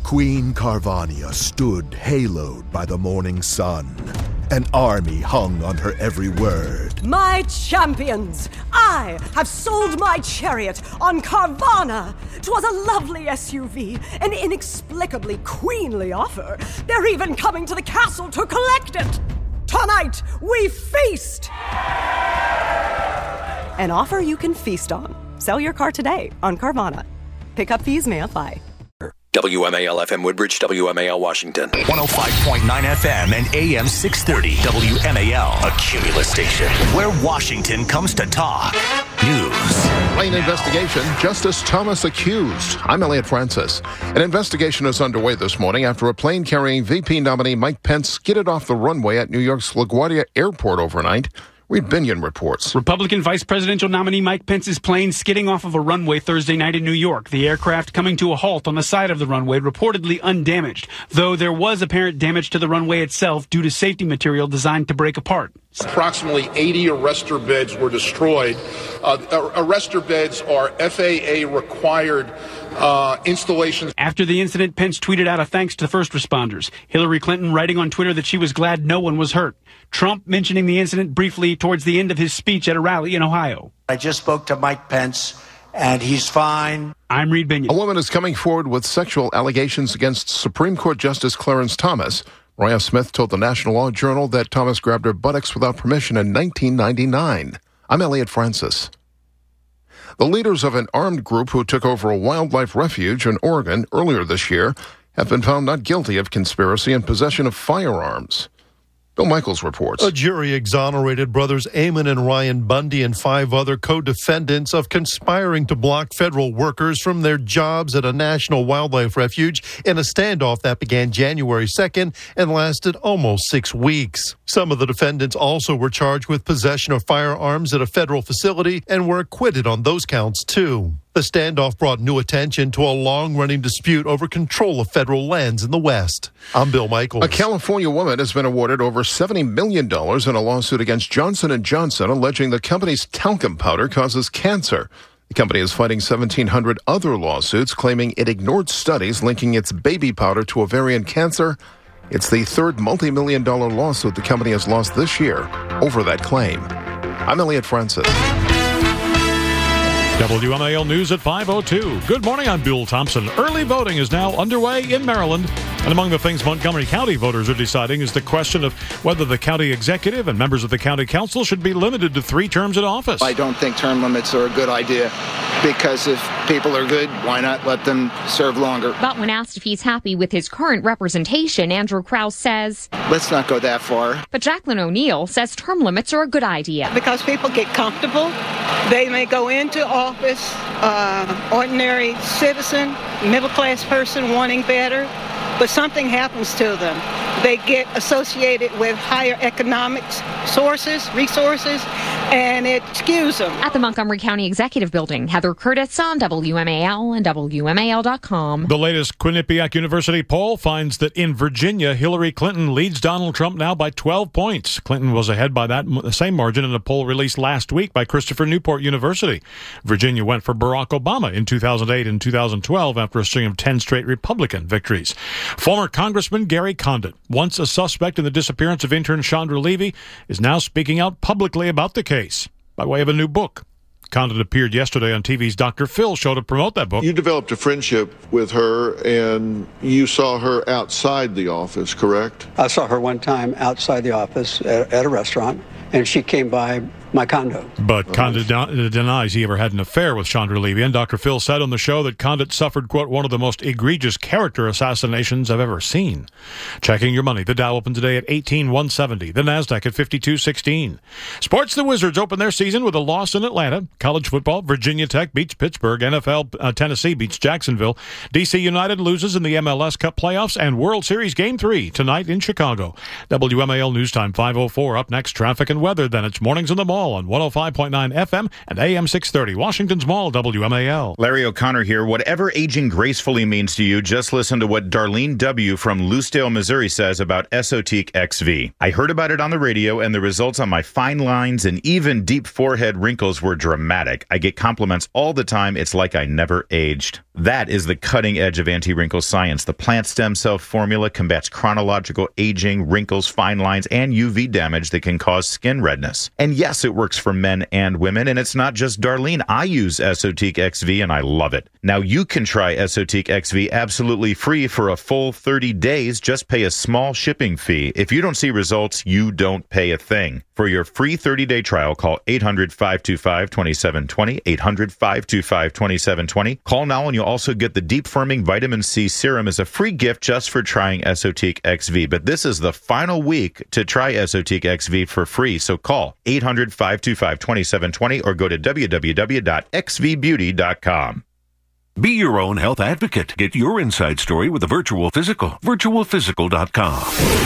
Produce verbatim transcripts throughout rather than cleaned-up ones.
Queen Carvania stood haloed by the morning sun. An army hung on her every word. My champions, I have sold my chariot on Carvana. 'Twas a lovely S U V, an inexplicably queenly offer. They're even coming to the castle to collect it. Tonight, we feast! An offer you can feast on. Sell your car today on Carvana. Pickup fees may apply. W M A L F M Woodbridge, W M A L Washington. one oh five point nine F M and A M six thirty W M A L, a Cumulus station where Washington comes to talk. News. Plane investigation, Justice Thomas accused. I'm Elliot Francis. An investigation is underway this morning after a plane carrying V P nominee Mike Pence skidded off the runway at New York's LaGuardia Airport overnight. Reed Binion reports. Republican vice presidential nominee Mike Pence's plane skidding off of a runway Thursday night in New York. The aircraft coming to a halt on the side of the runway, reportedly undamaged, though there was apparent damage to the runway itself due to safety material designed to break apart. Approximately eighty arrestor beds were destroyed. Uh, arrestor beds are F A A-required uh, installations. After the incident, Pence tweeted out a thanks to the first responders. Hillary Clinton writing on Twitter that she was glad no one was hurt. Trump mentioning the incident briefly towards the end of his speech at a rally in Ohio. I just spoke to Mike Pence, and he's fine. I'm Reed Binion. A woman is coming forward with sexual allegations against Supreme Court Justice Clarence Thomas. Mariah Smith told the National Law Journal that Thomas grabbed her buttocks without permission in nineteen ninety-nine. I'm Elliot Francis. The leaders of an armed group who took over a wildlife refuge in Oregon earlier this year have been found not guilty of conspiracy and possession of firearms. Bill Michaels reports. A jury exonerated brothers Eamon and Ryan Bundy and five other co-defendants of conspiring to block federal workers from their jobs at a national wildlife refuge in a standoff that began January second and lasted almost six weeks. Some of the defendants also were charged with possession of firearms at a federal facility and were acquitted on those counts, too. The standoff brought new attention to a long-running dispute over control of federal lands in the West. I'm Bill Michaels. A California woman has been awarded over seventy million dollars in a lawsuit against Johnson and Johnson, alleging the company's talcum powder causes cancer. The company is fighting seventeen hundred other lawsuits, claiming it ignored studies linking its baby powder to ovarian cancer. It's the third multi-million dollar lawsuit the company has lost this year over that claim. I'm Elliot Francis. W M A L News at five oh two. Good morning, I'm Bill Thompson. Early voting is now underway in Maryland. And among the things Montgomery County voters are deciding is the question of whether the county executive and members of the county council should be limited to three terms in office. I don't think term limits are a good idea, because if people are good, why not let them serve longer? But when asked if he's happy with his current representation, Andrew Krause says, let's not go that far. But Jacqueline O'Neill says term limits are a good idea. Because people get comfortable. They may go into office, uh, ordinary citizen, middle-class person wanting better, but something happens to them. They get associated with higher economics sources, resources, and it skews them. At the Montgomery County Executive Building, Heather Curtis on W M A L and W M A L dot com. The latest Quinnipiac University poll finds that in Virginia, Hillary Clinton leads Donald Trump now by twelve points. Clinton was ahead by that same margin in a poll released last week by Christopher Newport University. Virginia went for Barack Obama in two thousand eight and two thousand twelve after a string of ten straight Republican victories. Former Congressman Gary Condit, once a suspect in the disappearance of intern Chandra Levy, is now speaking out publicly about the case by way of a new book. Condit appeared yesterday on T V's Doctor Phil show to promote that book. You developed a friendship with her, and you saw her outside the office, correct? I saw her one time outside the office at, at a restaurant, and she came by my condo. But Condit de- denies he ever had an affair with Chandra Levy, and Doctor Phil said on the show that Condit suffered, quote, one of the most egregious character assassinations I've ever seen. Checking your money, the Dow opened today at eighteen one seventy, the NASDAQ at fifty-two sixteen. Sports, the Wizards open their season with a loss in Atlanta. College football, Virginia Tech beats Pittsburgh. N F L, uh, Tennessee beats Jacksonville. D C United loses in the M L S Cup playoffs, and World Series Game three tonight in Chicago. W M A L News Time five oh four. Up next, traffic and weather. Then it's Mornings in the Mall Mall on one oh five point nine F M and A M six thirty. Washington's Mall, W M A L. Larry O'Connor here. Whatever aging gracefully means to you, just listen to what Darlene W. from Lucedale, Missouri says about Esotique X V. I heard about it on the radio, and the results on my fine lines and even deep forehead wrinkles were dramatic. I get compliments all the time. It's like I never aged. That is the cutting edge of anti-wrinkle science. The plant stem cell formula combats chronological aging, wrinkles, fine lines, and U V damage that can cause skin redness. And yes, it works for men and women, and it's not just Darlene. I use Esotique X V, and I love it. Now you can try Esotique X V absolutely free for a full thirty days. Just pay a small shipping fee. If you don't see results, you don't pay a thing. For your free thirty-day trial, call eight hundred, five two five, two seven two zero, eight hundred, five two five, two seven two zero. Call now and you'll also get the Deep Firming Vitamin C Serum as a free gift just for trying Esotique X V. But this is the final week to try Esotique X V for free, so call eight hundred, five two five, two seven two zero or go to w w w dot x v beauty dot com. Be your own health advocate. Get your inside story with a virtual physical. virtual physical dot com.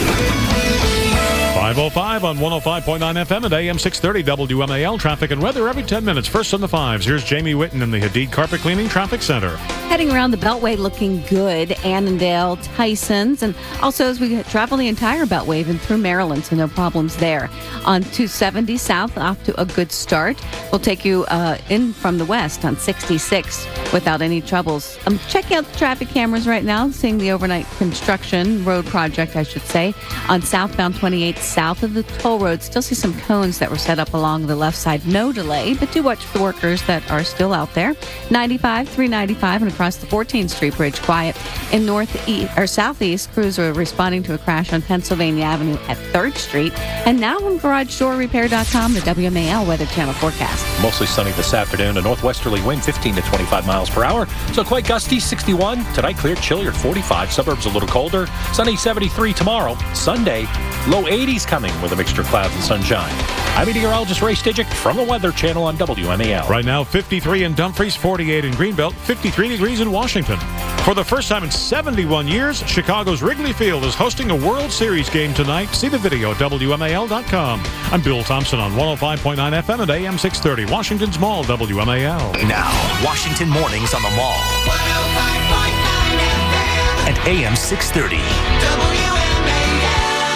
five oh five on one oh five point nine F M and A M six thirty W M A L. Traffic and weather every ten minutes. First on the fives. Here's Jamie Witten in the Hadid Carpet Cleaning Traffic Center. Heading around the Beltway looking good. Annandale, Tysons, and also as we travel the entire Beltway even through Maryland, so no problems there. On two seventy South, off to a good start. We'll take you uh, in from the west on sixty-six without any troubles. I'm checking out the traffic cameras right now, seeing the overnight construction, road project, I should say, on southbound twenty-eight south of the toll road. Still see some cones that were set up along the left side. No delay, but do watch for the workers that are still out there. ninety-five, three ninety-five, and across the fourteenth Street Bridge, quiet. In northeast or southeast, crews are responding to a crash on Pennsylvania Avenue at third Street. And now on garage door repair dot com, the W M A L Weather Channel forecast. Mostly sunny this afternoon. A northwesterly wind, fifteen to twenty-five miles per hour. So quite gusty, sixty-one. Tonight, clear, chillier, forty-five. Suburbs a little colder. Sunny, seventy-three tomorrow. Sunday, low eighties coming with a mixture of clouds and sunshine. I'm meteorologist Ray Stidgick from the Weather Channel on W M A L. Right now, fifty-three in Dumfries, forty-eight in Greenbelt, fifty-three degrees in Washington. For the first time in seventy-one years, Chicago's Wrigley Field is hosting a World Series game tonight. See the video at W M A L dot com. I'm Bill Thompson on one oh five point nine F M and A M six thirty. Washington's Mall, W M A L. Now, Washington Mornings on the Mall. one oh five point nine F M. And A M six thirty. W M A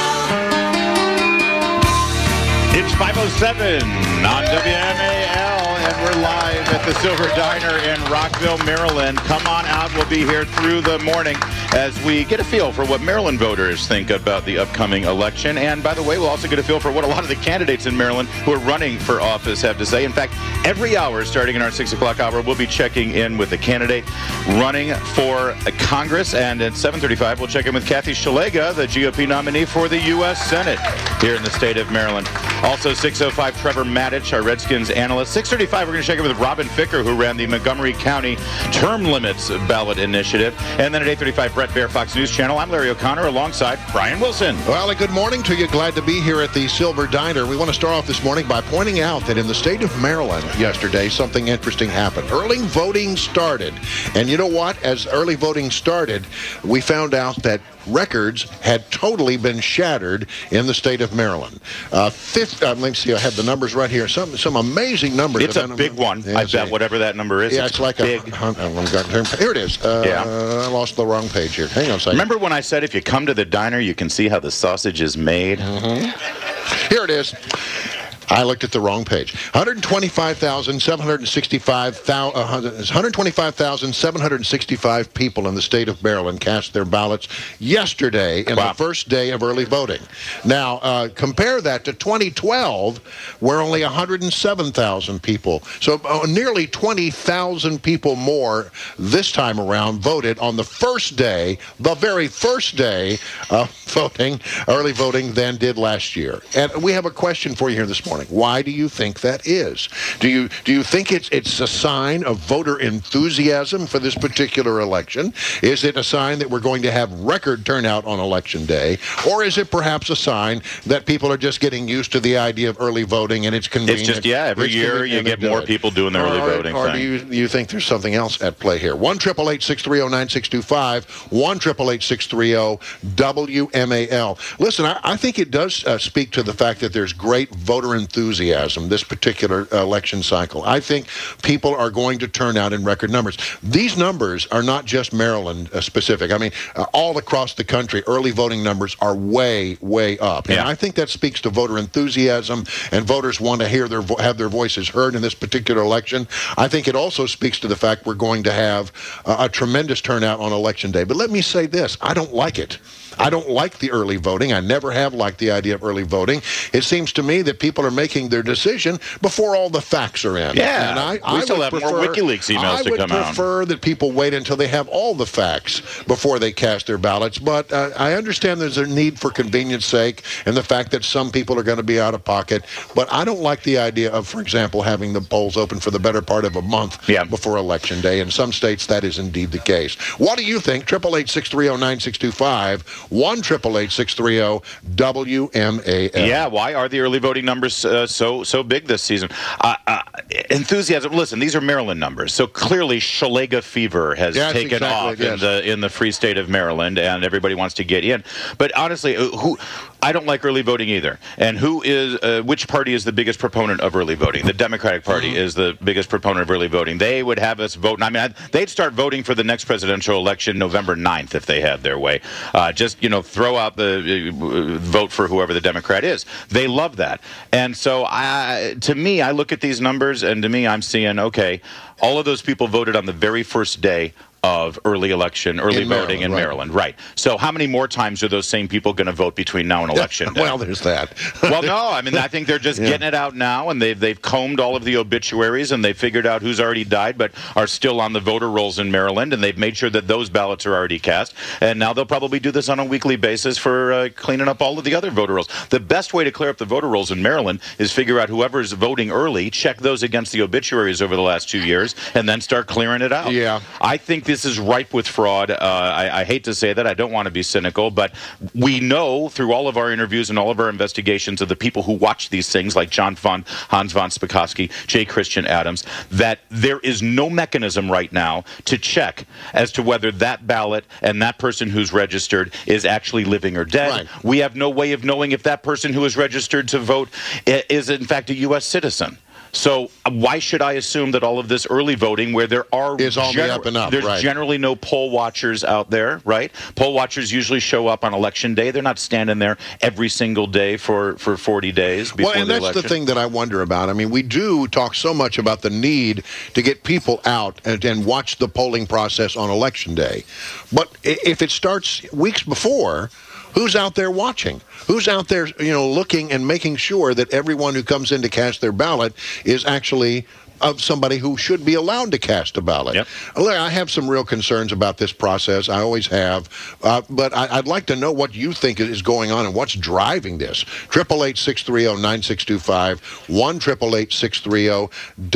L. It's five oh seven on W M A L, and we're live at the Silver Diner in Rockville, Maryland. Come on out. We'll be here through the morning as we get a feel for what Maryland voters think about the upcoming election. And by the way, we'll also get a feel for what a lot of the candidates in Maryland who are running for office have to say. In fact, every hour starting in our six o'clock hour, we'll be checking in with a candidate running for Congress. And at seven thirty-five, we'll check in with Kathy Szeliga, the G O P nominee for the U S Senate here in the state of Maryland. Also, six oh five, Trevor Maddich, our Redskins analyst. six thirty-five, we're going to check in with Robin Ficker, who ran the Montgomery County Term Limits Ballot Initiative. And then at eight thirty-five, Brett Baer, Fox News Channel. I'm Larry O'Connor alongside Brian Wilson. Well, a good morning to you. Glad to be here at the Silver Diner. We want to start off this morning by pointing out that in the state of Maryland yesterday, something interesting happened. Early voting started. And you know what? As early voting started, we found out that records had totally been shattered in the state of Maryland. Uh, fifth, uh, let me see, I have the numbers right here. Some some amazing numbers. It's a big one. I bet whatever that number is. Yeah, it's, it's like big. a... a here it is. Uh, yeah. I lost the wrong page here. Hang on a second. Remember when I said if you come to the diner, you can see how the sausage is made? Mm-hmm. Here it is. I looked at the wrong page. one hundred twenty-five thousand seven hundred sixty-five people in the state of Maryland cast their ballots yesterday in wow. the first day of early voting. Now, uh, compare that to twenty twelve, where only one hundred seven thousand people, so uh, nearly twenty thousand people more this time around voted on the first day, the very first day of voting, early voting, than did last year. And we have a question for you here this morning. Why do you think that is? Do you do you think it's it's a sign of voter enthusiasm for this particular election? Is it a sign that we're going to have record turnout on election day? Or is it perhaps a sign that people are just getting used to the idea of early voting and it's convenient? It's just, yeah, every year you get more people doing the early voting thing. Or do you, you think there's something else at play here? one eight eight eight, six three zero, nine six two five, one eight eight eight, six three zero, W M A L. Listen, I, I think it does uh, speak to the fact that there's great voter enthusiasm enthusiasm this particular election cycle. I think people are going to turn out in record numbers. These numbers are not just Maryland uh, specific. I mean, uh, all across the country, early voting numbers are way, way up. And Yeah. I think that speaks to voter enthusiasm, and voters want to hear their vo- have their voices heard in this particular election. I think it also speaks to the fact we're going to have uh, a tremendous turnout on Election Day. But let me say this, I don't like it. I don't like the early voting. I never have liked the idea of early voting. It seems to me that people are making their decision before all the facts are in. Yeah, and I, we I still would have prefer, more WikiLeaks emails I to would come out. prefer that people wait until they have all the facts before they cast their ballots. But uh, I understand there's a need for convenience sake and the fact that some people are going to be out of pocket. But I don't like the idea of, for example, having the polls open for the better part of a month yeah. before Election Day. In some states, that is indeed the case. What do you think? eight eight eight, six three zero, nine six two five, one eight eight eight, six three zero, W M A L. Yeah, why are the early voting numbers uh, so so big this season? Uh, uh, enthusiasm. Listen, these are Maryland numbers, so clearly Shalega fever has Yes, taken exactly, off yes. in the in the free state of Maryland, and everybody wants to get in. But honestly, uh, who? I don't like early voting either. And who is? Uh, which party is the biggest proponent of early voting? The Democratic Party Mm-hmm. is the biggest proponent of early voting. They would have us vote. I mean, I, they'd start voting for the next presidential election November ninth if they had their way. Uh, just you know, throw out the uh, vote for whoever the Democrat is. They love that. And so, I, to me, I look at these numbers, and to me, I'm seeing okay, all of those people voted on the very first day of early election, early In voting in Maryland, Maryland, right? So how many more times are those same people going to vote between now and election day? Well, there's that. Well, no, I mean, I think they're just Yeah. getting it out now, and they've they've combed all of the obituaries, and they've figured out who's already died but are still on the voter rolls in Maryland, and they've made sure that those ballots are already cast. And now they'll probably do this on a weekly basis for uh, cleaning up all of the other voter rolls. The best way to clear up the voter rolls in Maryland is figure out whoever's voting early, check those against the obituaries over the last two years, and then start clearing it out. Yeah. I think this is ripe with fraud. Uh, I, I hate to say that. I don't want to be cynical, but we know through all of our interviews and all of our investigations of the people who watch these things, like John von Hans von Spakovsky, J. Christian Adams, that there is no mechanism right now to check as to whether that ballot and that person who's registered is actually living or dead. Right. We have no way of knowing if that person who is registered to vote i- is in fact a U S citizen. So uh, why should I assume that all of this early voting, where there are Is on the gener- up and up, there's right. generally no poll watchers out there, right? Poll watchers usually show up on election day. They're not standing there every single day for, for forty days before Well, and the that's election. the thing that I wonder about. I mean, we do talk so much about the need to get people out and, and watch the polling process on Election Day. But i- if it starts weeks before, who's out there watching? Who's out there, you know, looking and making sure that everyone who comes in to cast their ballot is actually of somebody who should be allowed to cast a ballot? Yep. Look, I have some real concerns about this process. I always have. Uh, but I, I'd like to know what you think is going on and what's driving this. eight eight eight, six three zero, nine six two five, one eight eight eight, six three zero,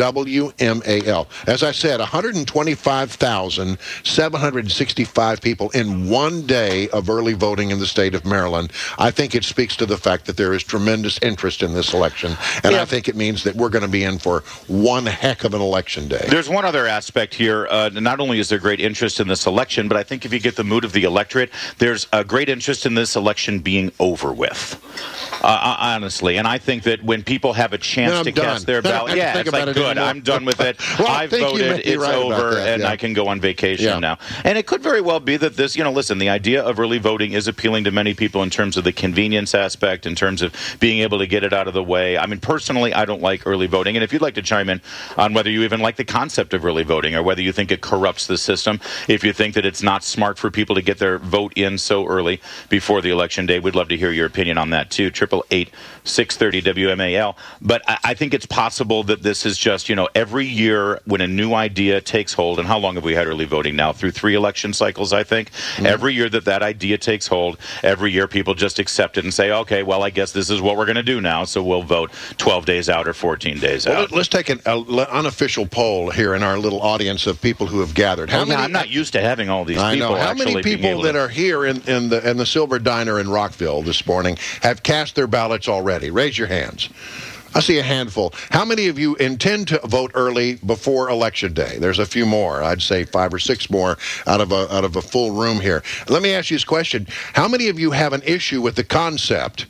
W M A L. As I said, one hundred twenty-five thousand, seven hundred sixty-five people in one day of early voting in the state of Maryland. I think it speaks to the fact that there is tremendous interest in this election. And Yeah. I think it means that we're going to be in for one heck of an election day. There's one other aspect here. Uh, not only is there great interest in this election, but I think if you get the mood of the electorate, there's a great interest in this election being over with. Uh, honestly, and I think that when people have a chance Then I'm to done. cast their Then I don't ballot, have to yeah, think it's like about it good. anymore. I'm done with it. Well, I I've think you may voted. be It's right about over, that, and yeah. I can go on vacation Yeah. now. And it could very well be that this, you know, listen, the idea of early voting is appealing to many people in terms of the convenience aspect, in terms of being able to get it out of the way. I mean, personally, I don't like early voting. And if you'd like to chime in on whether you even like the concept of early voting or whether you think it corrupts the system, if you think that it's not smart for people to get their vote in so early before the election day, we'd love to hear your opinion on that too. eight eight eight, six thirty, W M A L. But I, I think it's possible that this is just, you know, every year when a new idea takes hold, and how long have we had early voting now? Through three election cycles, I think. Mm-hmm. Every year that that idea takes hold, every year people just accept it and say, okay, well, I guess this is what we're going to do now, so we'll vote twelve days out or fourteen days Well, out. let's take an a, unofficial poll here in our little audience of people who have gathered. How Well, many? yeah, I'm not used to having all these I people know. How actually many being people able that to- are here in, in the in the Silver Diner in Rockville this morning have cast their ballots already? Raise your hands. I see a handful. How many of you intend to vote early before Election Day? There's a few more. I'd say five or six more out of a out of a full room here. Let me ask you this question: how many of you have an issue with the concept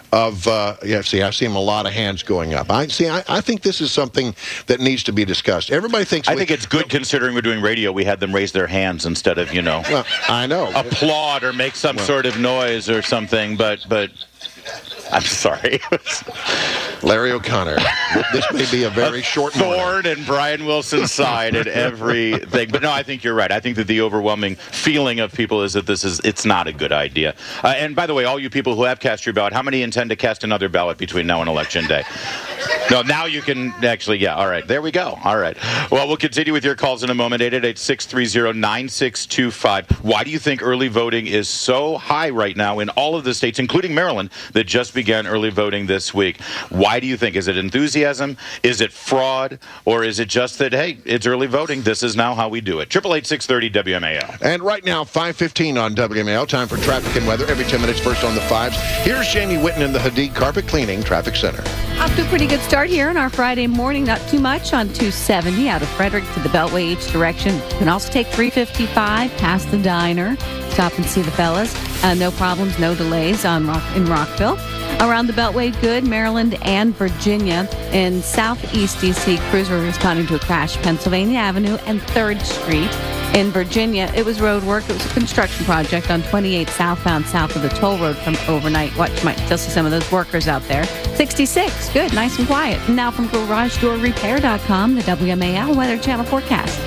of, uh, yeah, see, I see a lot of hands going up. I see, I, I think this is something that needs to be discussed. Everybody thinks... I we, think it's good considering we're doing radio. We had them raise their hands instead of, you know... Well, I know. applaud or make some well, sort of noise or something, but... but I'm sorry. Larry O'Connor. This may be a very short thorn in Brian Wilson's side at everything. But no, I think you're right. I think that the overwhelming feeling of people is that this is it's not a good idea. Uh, and by the way, all you people who have cast your ballot, how many intend to cast another ballot between now and Election Day? No, now you can actually, yeah, all right. There we go. All right. Well, we'll continue with your calls in a moment. eight eight eight, six three zero, nine six two five. Why do you think early voting is so high right now in all of the states, including Maryland, that just began early voting this week? Why do you think? Is it enthusiasm? Is it fraud? Or is it just that, hey, it's early voting. This is now how we do it? triple eight, six thirty, W M A L. And right now, five fifteen on W M A L. Time for traffic and weather. Every ten minutes, first on the fives. Here's Jamie Whitten in the Hadid Carpet Cleaning Traffic Center. Off to a pretty good start here on our Friday morning. Not too much on two seventy out of Frederick to the Beltway each direction. You can also take three fifty-five past the diner. Stop and see the fellas. Uh, no problems, no delays on Rock, in Rockville. Around the Beltway, good. Maryland and Virginia. In southeast D C, crews were responding to a crash. Pennsylvania Avenue and third Street. In Virginia, it was road work. It was a construction project on twenty-eight southbound south of the toll road from overnight. Watch, you might still see some of those workers out there. sixty-six, good, nice and quiet. Now from garage door repair dot com, the W M A L Weather Channel forecast.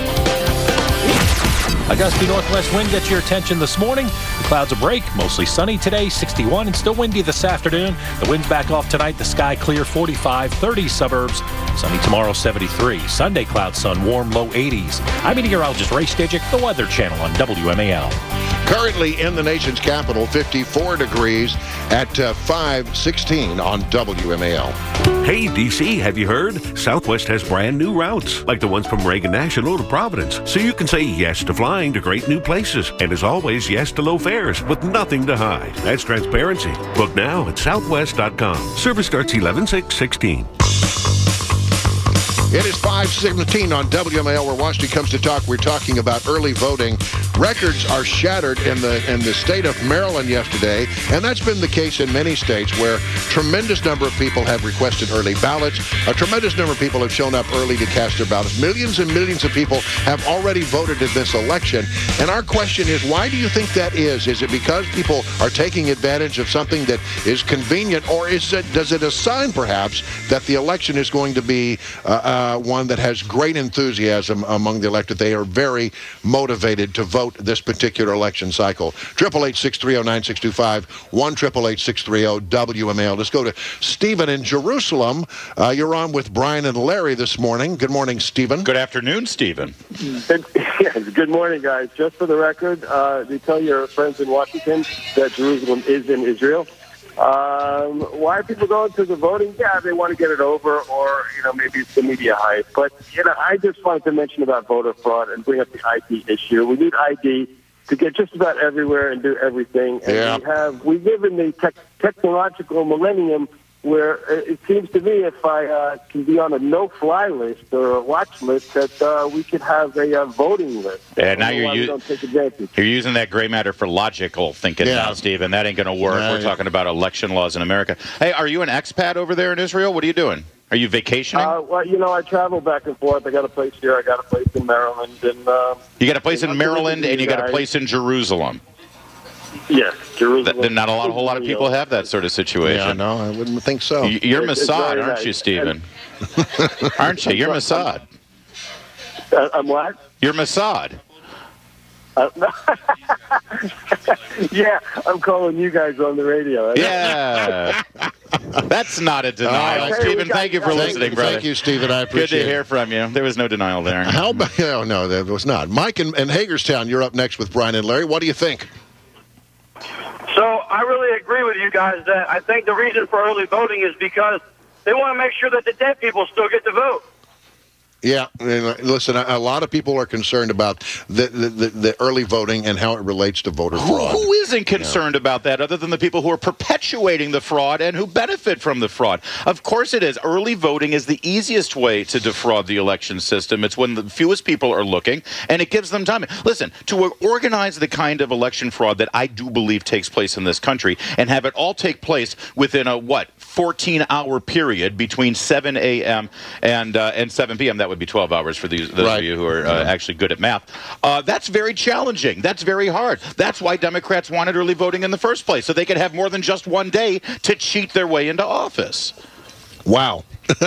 A gusty northwest wind gets your attention this morning. The clouds will break. Mostly sunny today, sixty-one, and still windy this afternoon. The wind's back off tonight. The sky clear, forty-five, thirty suburbs. Sunny tomorrow, seventy-three. Sunday, cloud sun, warm, low eighties. I'm meteorologist Ray Stidgick, the Weather Channel on W M A L. Currently in the nation's capital, fifty-four degrees at uh, five sixteen on W M A L. Hey, D C, have you heard? Southwest has brand new routes, like the ones from Reagan National to Providence. So you can say yes to flying to great new places. And as always, yes to low fares with nothing to hide. That's transparency. Book now at southwest dot com. Service starts eleven six sixteen. It is five seventeen on W M A L where Washington comes to talk. We're talking about early voting. Records are shattered in the in the state of Maryland yesterday, and that's been the case in many states where tremendous number of people have requested early ballots. A tremendous number of people have shown up early to cast their ballots. Millions and millions of people have already voted in this election. And our question is, why do you think that is? Is it because people are taking advantage of something that is convenient, or is it does it assign perhaps that the election is going to be uh, uh, one that has great enthusiasm among the elected? They are very motivated to vote this particular election cycle. Triple eight six three zero nine six two five one triple eight six three zero W M A L. Let's go to Stephen in Jerusalem. Uh, you're on with Brian and Larry this morning. Good morning, Stephen. Good afternoon, Stephen. Good, yes, good morning, guys. Just for the record, uh, they tell your friends in Washington that Jerusalem is in Israel. Um, why are people going to the voting? Yeah, they want to get it over, or, you know, maybe it's the media hype. But, you know, I just wanted to mention about voter fraud and bring up the I D issue. We need I D to get just about everywhere and do everything. And yeah. we have, we live in the tech technological millennium where it seems to me if I uh, can be on a no-fly list or a watch list, that uh, we could have a uh, voting list. Yeah, now you're, u- don't take advantage. you're using that gray matter for logical thinking Yeah. now, Stephen. That ain't going to work. Right. We're talking about election laws in America. Hey, are you an expat over there in Israel? What are you doing? Are you vacationing? Uh, well, you know, I travel back and forth. I got a place here. I got a place in Maryland. And uh, you got a place in Maryland, and you got a guys. place in Jerusalem. Yes, Jerusalem. Th- not a lot, a whole lot of people have that sort of situation. Yeah, no, I wouldn't think so. Y- You're It's- it's Mossad, very aren't nice. you, Stephen? Aren't you? You're Mossad. Uh, I'm what? You're Mossad. Uh, yeah, I'm calling you guys on the radio. Yeah. That's not a denial. All right. Stephen, thank you for Thank- listening, brother. Thank you, Stephen. I Good appreciate to it. hear from you. There was no denial there. How about, oh, no, there was not. Mike in, in Hagerstown, you're up next with Brian and Larry. What do you think? So I really agree with you guys that I think the reason for early voting is because they want to make sure that the dead people still get to vote. Yeah, and listen, a, a lot of people are concerned about the, the, the, the early voting and how it relates to voter Who, fraud. who isn't concerned yeah. about that other than the people who are perpetuating the fraud and who benefit from the fraud? Of course it is. Early voting is the easiest way to defraud the election system. It's when the fewest people are looking, and it gives them time. Listen, to organize the kind of election fraud that I do believe takes place in this country and have it all take place within a, what, fourteen-hour period between seven a.m. and uh, and seven p.m., that would be twelve hours for these, those right. of you who are uh, actually good at math. Uh, that's very challenging. That's very hard. That's why Democrats wanted early voting in the first place, so they could have more than just one day to cheat their way into office. Wow.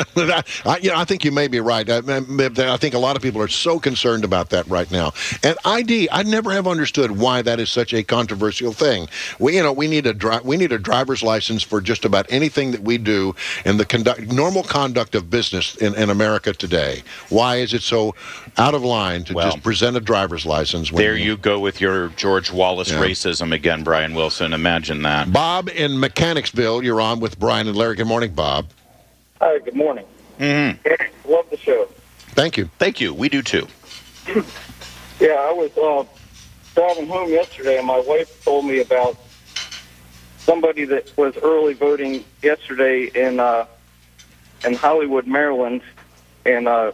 I, you know, I think you may be right. I, I think a lot of people are so concerned about that right now. And I D, I never have understood why that is such a controversial thing. We, you know, we need a dri- we need a driver's license for just about anything that we do in the conduct, normal conduct of business in, in America today. Why is it so out of line to well, just present a driver's license? When there you, you go with your George Wallace yeah. racism again, Brian Wilson. Imagine that. Bob in Mechanicsville, you're on with Brian and Larry. Good morning, Bob. Hi, good morning. Mm-hmm. Love the show. Thank you. Thank you. We do too. Yeah, I was uh, driving home yesterday, and my wife told me about somebody that was early voting yesterday in uh, in Hollywood, Maryland, and uh,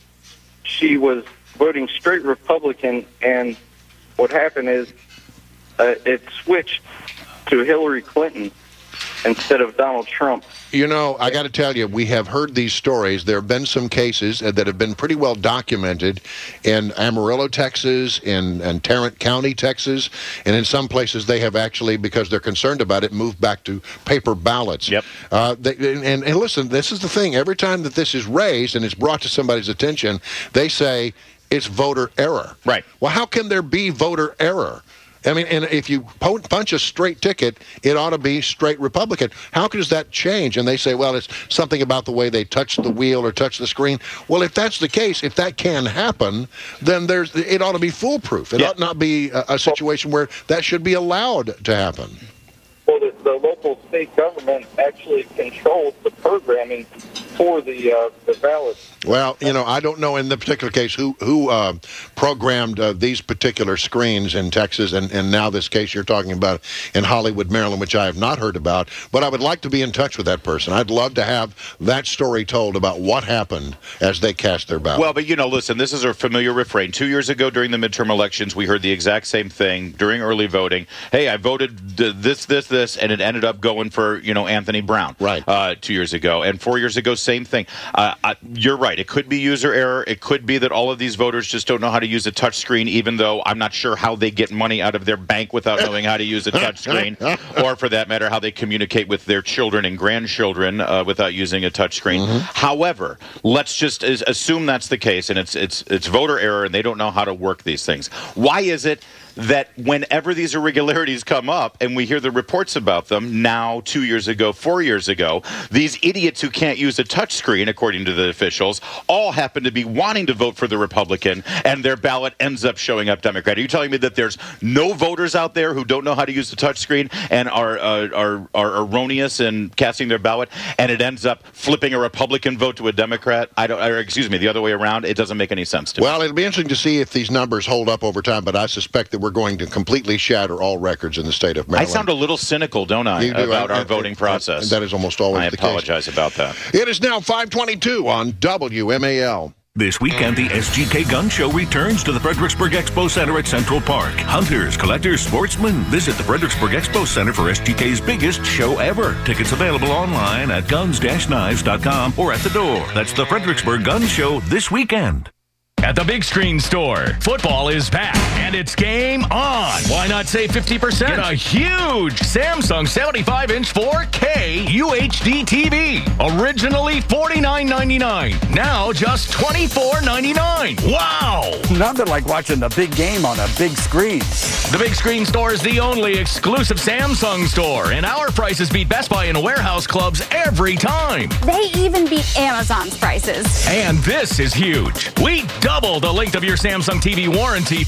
she was voting straight Republican, and what happened is uh, it switched to Hillary Clinton instead of Donald Trump. You know, I got to tell you, we have heard these stories. There have been some cases that have been pretty well documented in Amarillo, Texas, in, in Tarrant County, Texas, and in some places they have actually, because they're concerned about it, moved back to paper ballots. Yep. Uh, they, and, and listen, this is the thing. Every time that this is raised and it's brought to somebody's attention, they say it's voter error. Right. Well, how can there be voter error? I mean, and if you punch a straight ticket, it ought to be straight Republican. How does that change? And they say, well, it's something about the way they touch the wheel or touch the screen. Well, if that's the case, if that can happen, then there's it ought to be foolproof. It yeah. ought not be a, a situation where that should be allowed to happen. Well, the, the local state government actually controls the programming for the uh, the ballots. Well, you know, I don't know in the particular case who who uh, programmed uh, these particular screens in Texas, and, and now this case you're talking about in Hollywood, Maryland, which I have not heard about. But I would like to be in touch with that person. I'd love to have that story told about what happened as they cast their ballot. Well, but, you know, listen, this is a familiar refrain. Two years ago during the midterm elections, we heard the exact same thing during early voting. Hey, I voted this, this, this, and it ended up going for, you know, Anthony Brown. Right. Uh, two years ago. And four years ago, same thing. Uh, I, you're right. It could be user error. It could be that all of these voters just don't know how to use a touch screen, even though I'm not sure how they get money out of their bank without knowing how to use a touch screen, or for that matter, how they communicate with their children and grandchildren uh, without using a touch screen. Mm-hmm. However, let's just assume that's the case, and it's it's it's voter error, and they don't know how to work these things. Why is it that whenever these irregularities come up and we hear the reports about them now, two years ago, four years ago, these idiots who can't use a touchscreen, according to the officials, all happen to be wanting to vote for the Republican, and their ballot ends up showing up Democrat? Are you telling me that there's no voters out there who don't know how to use the touchscreen and are, uh, are, are erroneous in casting their ballot, and it ends up flipping a Republican vote to a Democrat? I don't, or excuse me, the other way around. It doesn't make any sense to me. Well, it'll be interesting to see if these numbers hold up over time, but I suspect that we're going to completely shatter all records in the state of Maryland. I sound a little cynical, don't I, you do, about I, our I, voting I, process? That is almost always I the case. I apologize about that. It is now five twenty-two on W M A L. This weekend, the S G K Gun Show returns to the Fredericksburg Expo Center at Central Park. Hunters, collectors, sportsmen, visit the Fredericksburg Expo Center for S G K's biggest show ever. Tickets available online at guns dash knives dot com or at the door. That's the Fredericksburg Gun Show this weekend. At the Big Screen Store, football is back, and it's game on. Why not save fifty percent? Get a huge Samsung seventy-five inch four K U H D T V. Originally forty-nine ninety-nine, now just twenty-four ninety-nine. Wow! Nothing like watching the big game on a big screen. The Big Screen Store is the only exclusive Samsung store, and our prices beat Best Buy and warehouse clubs every time. They even beat Amazon's prices. And this is huge. We double the length of your Samsung T V warranty free.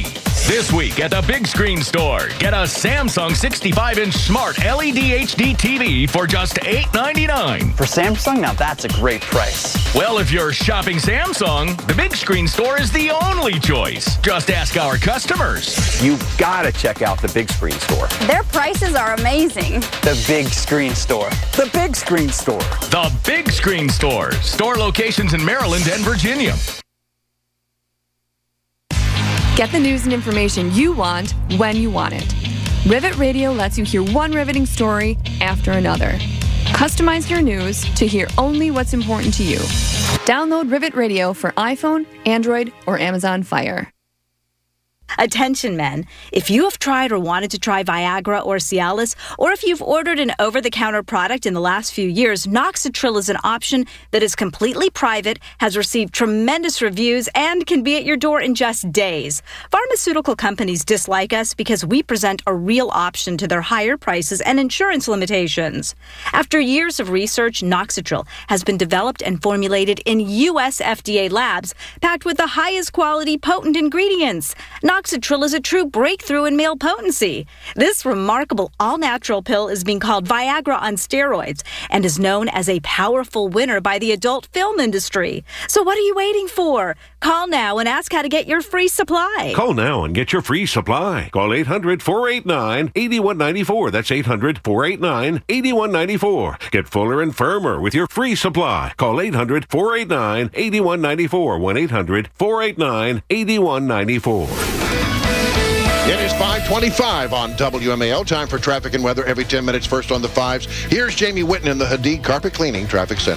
T. This week at the Big Screen Store, get a Samsung sixty-five inch smart L E D H D T V for just eight ninety-nine. For Samsung, now that's a great price. Well, if you're shopping Samsung, the Big Screen Store is the only choice. Just ask our customers. You've got to check out the Big Screen Store. Their prices are amazing. The Big Screen Store. The Big Screen Store. The Big Screen Store. Store locations in Maryland and Virginia. Get the news and information you want when you want it. Rivet Radio lets you hear one riveting story after another. Customize your news to hear only what's important to you. Download Rivet Radio for iPhone, Android, or Amazon Fire. Attention men, if you have tried or wanted to try Viagra or Cialis, or if you've ordered an over-the-counter product in the last few years, Noxitril is an option that is completely private, has received tremendous reviews, and can be at your door in just days. Pharmaceutical companies dislike us because we present a real option to their higher prices and insurance limitations. After years of research, Noxitril has been developed and formulated in U S F D A labs, packed with the highest quality potent ingredients. Noxitril is a true breakthrough in male potency. This remarkable all-natural pill is being called Viagra on steroids and is known as a powerful winner by the adult film industry. So what are you waiting for? Call now and ask how to get your free supply. Call now and get your free supply. Call eight hundred, four eight nine, eight one nine four. That's eight hundred, four eight nine, eight one nine four. Get fuller and firmer with your free supply. Call eight hundred, four eight nine, eight one nine four. one eight hundred, four eight nine, eight one nine four. It is five twenty-five on W M A L. Time for traffic and weather every ten minutes. First on the fives. Here's Jamie Whitten in the Hadid Carpet Cleaning Traffic Center.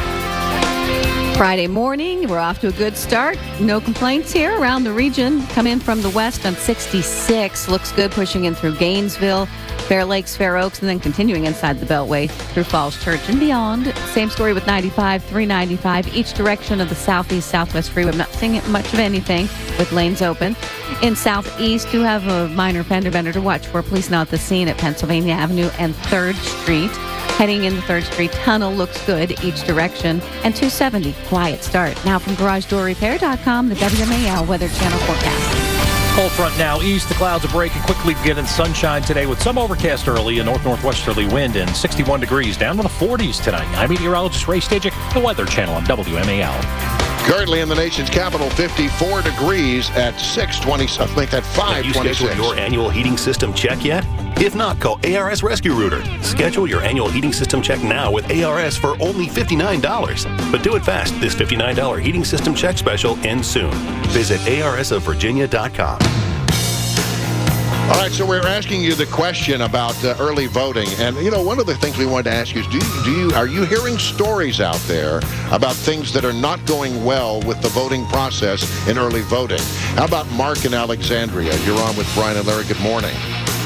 Friday morning, we're off to a good start. No complaints here around the region. Come in from the west on sixty-six. Looks good pushing in through Gainesville, Fair Lakes, Fair Oaks, and then continuing inside the Beltway through Falls Church and beyond. Same story with ninety-five, three ninety-five, each direction of the southeast, southwest freeway. I'm not seeing much of anything with lanes open. In southeast, you have a minor fender bender to watch for. Police now at the scene at Pennsylvania Avenue and third Street. Heading in the third Street Tunnel looks good each direction. And two seventy, quiet start. Now from Garage Door Repair dot com, the W M A L Weather Channel forecast. Cold front now east. The clouds are breaking quickly, getting sunshine today with some overcast early, a north-northwesterly wind, and sixty-one degrees down to the forties tonight. I'm meteorologist Ray Stajic, the Weather Channel on W M A L. Currently in the nation's capital, fifty-four degrees at six twenty. I think that five twenty-six. Have you scheduled your annual heating system check yet? If not, call A R S Rescue Router. Schedule your annual heating system check now with A R S for only fifty-nine dollars. But do it fast. This fifty-nine dollars heating system check special ends soon. Visit A R S of Virginia dot com. All right, so we're asking you the question about uh, early voting, and you know, one of the things we wanted to ask you is, do you, do you are you hearing stories out there about things that are not going well with the voting process in early voting? How about Mark in Alexandria? You're on with Brian and Larry. Good morning.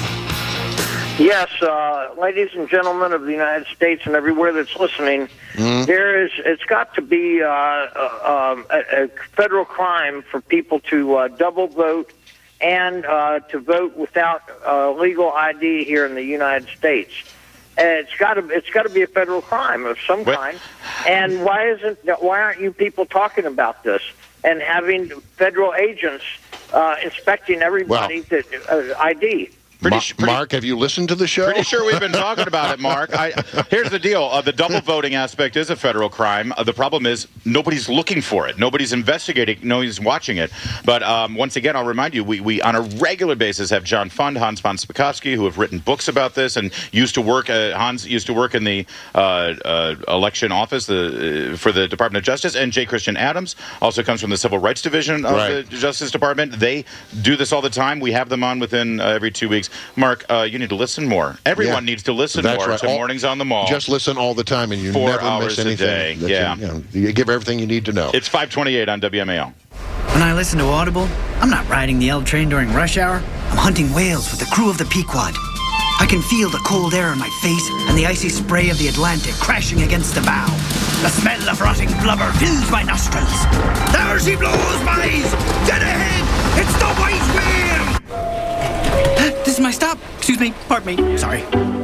Yes, uh, ladies and gentlemen of the United States and everywhere that's listening, mm-hmm. there is. It's got to be uh, uh, um, a, a federal crime for people to uh, double vote and uh, to vote without uh, legal I D here in the United States. And it's got to it's got to be a federal crime of some what? kind. And why isn't why aren't you people talking about this and having federal agents uh, inspecting everybody well, that uh, I D? Pretty, Ma- pretty, Mark, have you listened to the show? Pretty sure we've been talking about it, Mark. I, here's the deal. Uh, the double voting aspect is a federal crime. Uh, the problem is nobody's looking for it. Nobody's investigating. Nobody's watching it. But um, once again, I'll remind you, we, we on a regular basis have John Fund, Hans von Spakovsky, who have written books about this and used to work, uh, Hans used to work in the uh, uh, election office the, uh, for the Department of Justice, and J. Christian Adams also comes from the Civil Rights Division of right. the Justice Department. They do this all the time. We have them on within uh, every two weeks. Mark, uh, you need to listen more. Everyone yeah, needs to listen more right. to all, Mornings on the Mall. Just listen all the time, and you Four never hours miss anything. A day. Yeah. You, you, know, you give everything you need to know. It's five twenty-eight on W M A L. When I listen to Audible, I'm not riding the L train during rush hour. I'm hunting whales with the crew of the Pequod. I can feel the cold air on my face and the icy spray of the Atlantic crashing against the bow. The smell of rotting blubber fills my nostrils. There she blows, boys! Dead ahead! It's the White Whale! This is my stop. Excuse me. Pardon me. Sorry.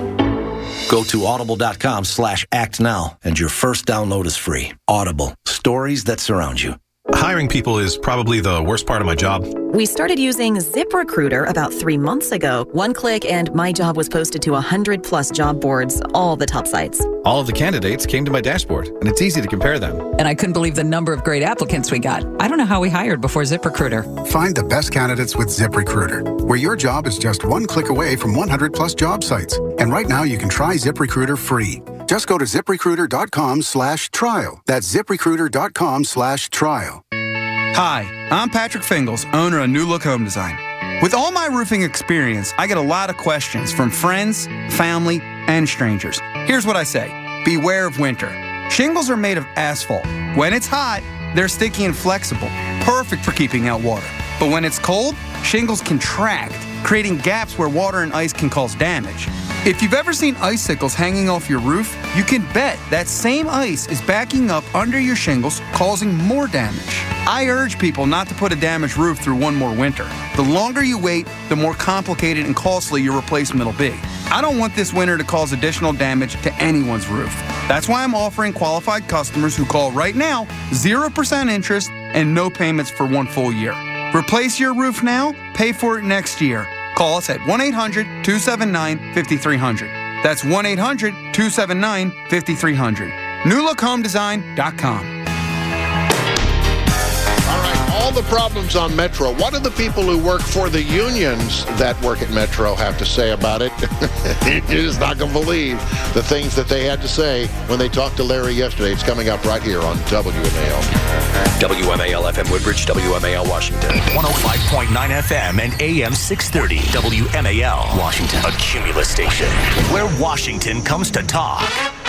Go to audible.com slash act now, and your first download is free. Audible. Stories that surround you. Hiring people is probably the worst part of my job. We started using ZipRecruiter about three months ago. One click and my job was posted to one hundred plus job boards, all the top sites. All of the candidates came to my dashboard, and it's easy to compare them. And I couldn't believe the number of great applicants we got. I don't know how we hired before ZipRecruiter. Find the best candidates with ZipRecruiter, where your job is just one click away from one hundred plus job sites. And right now you can try ZipRecruiter free. Just go to ZipRecruiter.com slash trial. That's ZipRecruiter.com slash trial. Hi, I'm Patrick Fingles, owner of New Look Home Design. With all my roofing experience, I get a lot of questions from friends, family, and strangers. Here's what I say. Beware of winter. Shingles are made of asphalt. When it's hot, they're sticky and flexible, perfect for keeping out water. But when it's cold, shingles contract, creating gaps where water and ice can cause damage. If you've ever seen icicles hanging off your roof, you can bet that same ice is backing up under your shingles, causing more damage. I urge people not to put a damaged roof through one more winter. The longer you wait, the more complicated and costly your replacement will be. I don't want this winter to cause additional damage to anyone's roof. That's why I'm offering qualified customers who call right now zero percent interest and no payments for one full year. Replace your roof now, pay for it next year. Call us at one eight hundred two seven nine five three zero zero. That's one eight hundred two seven nine five three zero zero. new look home design dot com. All right, all the problems on Metro. What do the people who work for the unions that work at Metro have to say about it? You're just not going to believe the things that they had to say when they talked to Larry yesterday. It's coming up right here on W M A L. W M A L F M Woodbridge, W M A L Washington. one oh five point nine F M and A M six thirty. W M A L Washington. A Cumulus station where Washington comes to talk.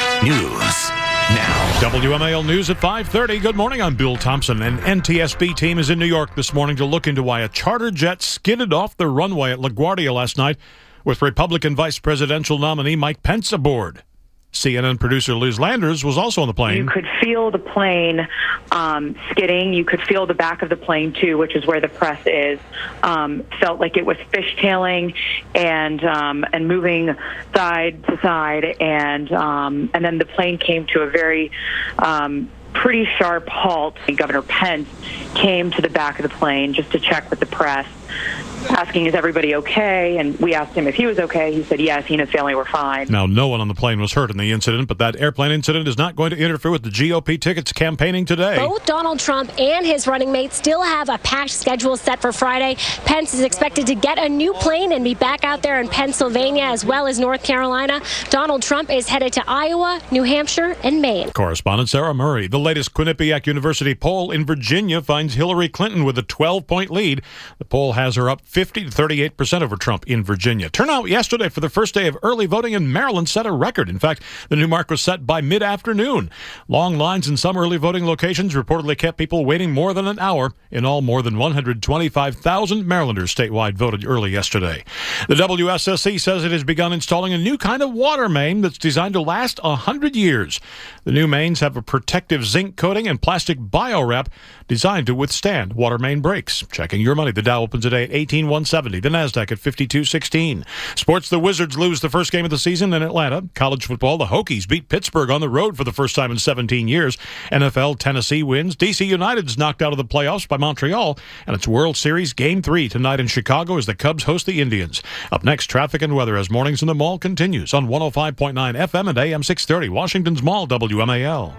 News now. W M A L News at five thirty. Good morning. I'm Bill Thompson. An N T S B team is in New York this morning to look into why a charter jet skidded off the runway at LaGuardia last night with Republican vice presidential nominee Mike Pence aboard. C N N producer Liz Landers was also on the plane. You could feel the plane um, skidding. You could feel the back of the plane, too, which is where the press is. Um, felt like it was fishtailing and um, and moving side to side. And, um, and then the plane came to a very um, pretty sharp halt. And Governor Pence came to the back of the plane just to check with the press, asking, is everybody okay? And we asked him if he was okay. He said, yes, he and his family were fine. Now, no one on the plane was hurt in the incident, but that airplane incident is not going to interfere with the G O P tickets campaigning today. Both Donald Trump and his running mate still have a packed schedule set for Friday. Pence is expected to get a new plane and be back out there in Pennsylvania as well as North Carolina. Donald Trump is headed to Iowa, New Hampshire, and Maine. Correspondent Sarah Murray. The latest Quinnipiac University poll in Virginia finds Hillary Clinton with a twelve-point lead. The poll has her up fifty to thirty-eight percent over Trump in Virginia. Turnout yesterday for the first day of early voting in Maryland set a record. In fact, the new mark was set by mid-afternoon. Long lines in some early voting locations reportedly kept people waiting more than an hour. In all, more than one hundred twenty-five thousand Marylanders statewide voted early yesterday. The W S S C says it has begun installing a new kind of water main that's designed to last one hundred years. The new mains have a protective zinc coating and plastic bio-wrap designed to withstand water main breaks. Checking your money. The Dow opens today at eighteen one seventy. The Nasdaq at fifty-two sixteen. Sports, the Wizards lose the first game of the season in Atlanta. College football, the Hokies beat Pittsburgh on the road for the first time in seventeen years. N F L, Tennessee wins. D C United's knocked out of the playoffs by Montreal. And it's World Series Game three tonight in Chicago as the Cubs host the Indians. Up next, traffic and weather as Mornings in the Mall continues on one oh five point nine F M and A M six thirty. Washington's Mall, W M A L.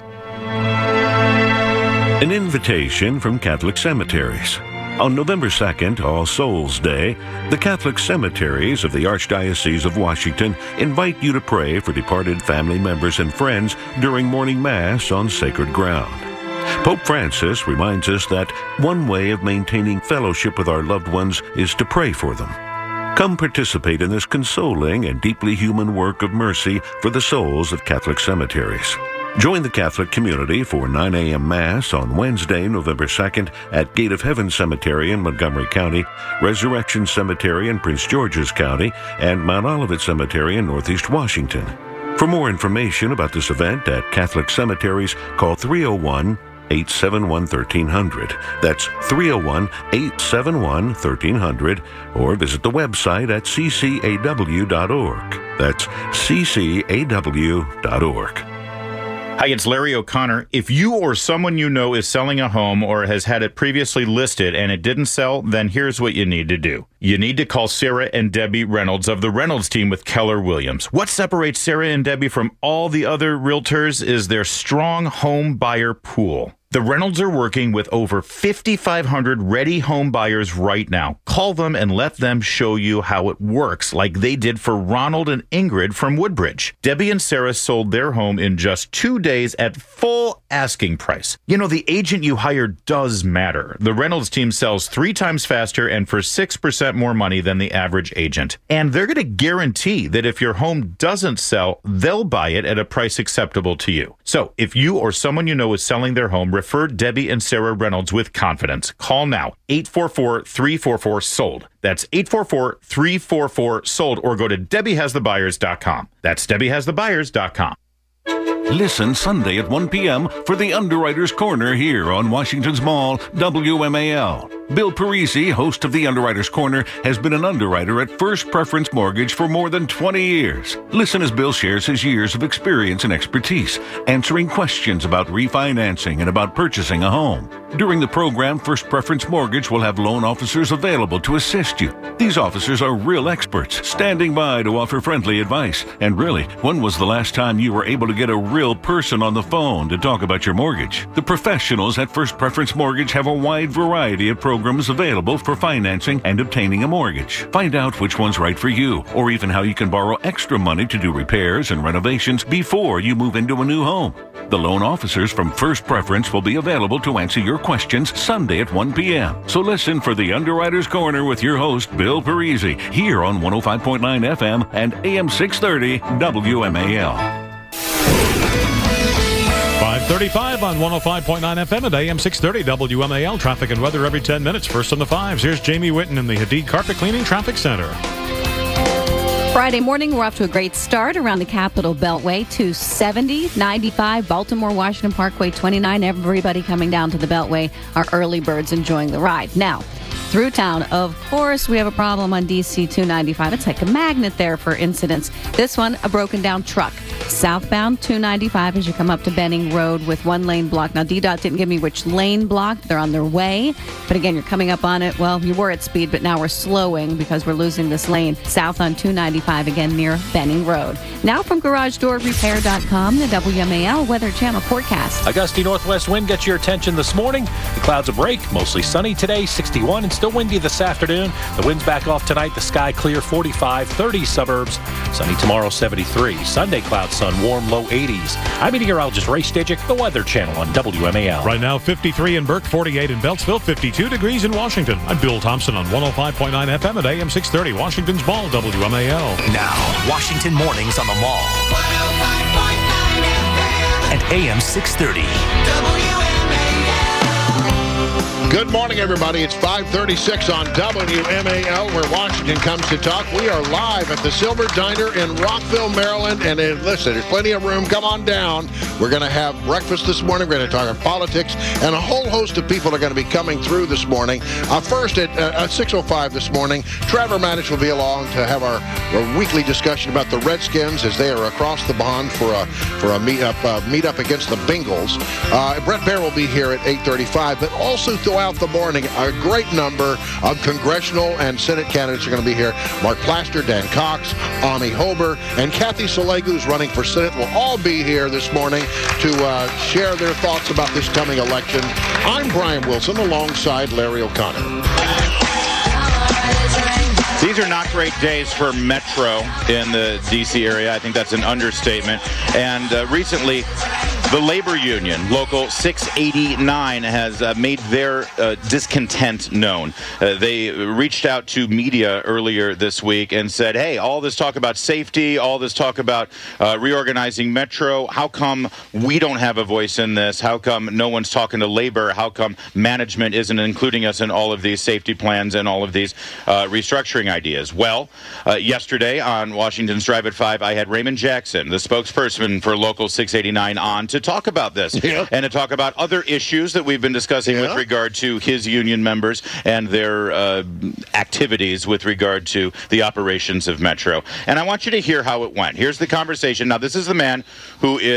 An invitation from Catholic cemeteries. On November second, All Souls Day, the Catholic cemeteries of the Archdiocese of Washington invite you to pray for departed family members and friends during morning Mass on sacred ground. Pope Francis reminds us that one way of maintaining fellowship with our loved ones is to pray for them. Come participate in this consoling and deeply human work of mercy for the souls of Catholic cemeteries. Join the Catholic community for nine a.m. Mass on Wednesday, November second at Gate of Heaven Cemetery in Montgomery County, Resurrection Cemetery in Prince George's County, and Mount Olivet Cemetery in Northeast Washington. For more information about this event at Catholic cemeteries, call three oh one, eight seven one, one three hundred. That's three oh one, eight seven one, one three hundred, or visit the website at c c a w dot org. That's c c a w dot org. Hi, it's Larry O'Connor. If you or someone you know is selling a home or has had it previously listed and it didn't sell, then here's what you need to do. You need to call Sarah and Debbie Reynolds of the Reynolds team with Keller Williams. What separates Sarah and Debbie from all the other realtors is their strong home buyer pool. The Reynolds are working with over fifty-five hundred ready home buyers right now. Call them and let them show you how it works, like they did for Ronald and Ingrid from Woodbridge. Debbie and Sarah sold their home in just two days at full asking price. You know, the agent you hire does matter. The Reynolds team sells three times faster and for six percent more money than the average agent. And they're going to guarantee that if your home doesn't sell, they'll buy it at a price acceptable to you. So if you or someone you know is selling their home, refer Debbie and Sarah Reynolds with confidence. Call now, eight four four, three four four, sold. That's eight four four, three four four, sold, or go to Debbie Has The Buyers dot com. That's Debbie Has The Buyers dot com. Listen Sunday at one p.m. for the Underwriter's Corner here on Washington's Mall, W M A L. Bill Parisi, host of the Underwriter's Corner, has been an underwriter at First Preference Mortgage for more than twenty years. Listen as Bill shares his years of experience and expertise, answering questions about refinancing and about purchasing a home. During the program, First Preference Mortgage will have loan officers available to assist you. These officers are real experts, standing by to offer friendly advice. And really, when was the last time you were able to get a real person on the phone to talk about your mortgage? The professionals at First Preference Mortgage have a wide variety of programs available for financing and obtaining a mortgage. Find out which one's right for you, or even how you can borrow extra money to do repairs and renovations before you move into a new home. The loan officers from First Preference will be available to answer your questions Sunday at one p.m. So listen for the Underwriter's Corner with your host, Bill Parisi, here on one oh five point nine F M and A M six thirty W M A L. five thirty-five on one oh five point nine F M and A M six thirty W M A L. Traffic and weather every ten minutes. First on the fives. Here's Jamie Witten in the Hadid Carpet Cleaning Traffic Center. Friday morning, we're off to a great start around the Capitol Beltway. two seventy, ninety-five, Baltimore, Washington Parkway, twenty-nine. Everybody coming down to the Beltway are early birds enjoying the ride. Now, through town, of course, we have a problem on D C two ninety-five. It's like a magnet there for incidents. This one, a broken down truck. Southbound two ninety-five as you come up to Benning Road with one lane blocked. Now, D DOT didn't give me which lane blocked. They're on their way. But again, you're coming up on it. Well, you were at speed, but now we're slowing because we're losing this lane. South on two ninety-five, again, near Benning Road. Now from Garage Door Repair dot com, the W M A L Weather Channel forecast. A gusty northwest wind gets your attention this morning. The clouds will break. Mostly sunny today, sixty-one, and still windy this afternoon. The wind's back off tonight. The sky clear, forty-five, thirty suburbs. Sunny tomorrow, seventy-three. Sunday, cloud, sun, warm, low eighties. I'm meteorologist Ray Stajic, the Weather Channel on W M A L. Right now, fifty-three in Burke, forty-eight in Beltsville, fifty-two degrees in Washington. I'm Bill Thompson on one oh five point nine F M at A M six thirty, Washington's Mall, W M A L. Now, Washington Mornings on the Mall. one oh five point nine F M. And A M six thirty. W M A L. Good morning, everybody. It's five thirty-six on W M A L, where Washington comes to talk. We are live at the Silver Diner in Rockville, Maryland. And uh, listen, there's plenty of room. Come on down. We're going to have breakfast this morning. We're going to talk about politics. And a whole host of people are going to be coming through this morning. Uh, first, at uh, six oh five this morning, Trevor Manich will be along to have our, our weekly discussion about the Redskins as they are across the pond for a for a meet-up, uh, meet-up against the Bengals. Uh, Brett Baer will be here at eight thirty-five. But also throughout the morning, a great number of congressional and Senate candidates are going to be here. Mark Plaster, Dan Cox, Ami Hober, and Kathy Salegu, who's running for Senate, will all be here this morning to uh, share their thoughts about this coming election. I'm Brian Wilson alongside Larry O'Connor. These are not great days for Metro in the D C area. I think that's an understatement. And uh, recently, the labor union, Local six eighty-nine, has uh, made their uh, discontent known. Uh, they reached out to media earlier this week and said, hey, all this talk about safety, all this talk about uh, reorganizing Metro, how come we don't have a voice in this? How come no one's talking to labor? How come management isn't including us in all of these safety plans and all of these uh, restructuring ideas? Well, uh, yesterday on Washington's Drive at five, I had Raymond Jackson, the spokesperson for Local six eighty-nine, on to talk about this yeah. and to talk about other issues that we've been discussing yeah. with regard to his union members and their uh, activities with regard to the operations of Metro. And I want you to hear how it went. Here's the conversation. Now, this is the man who is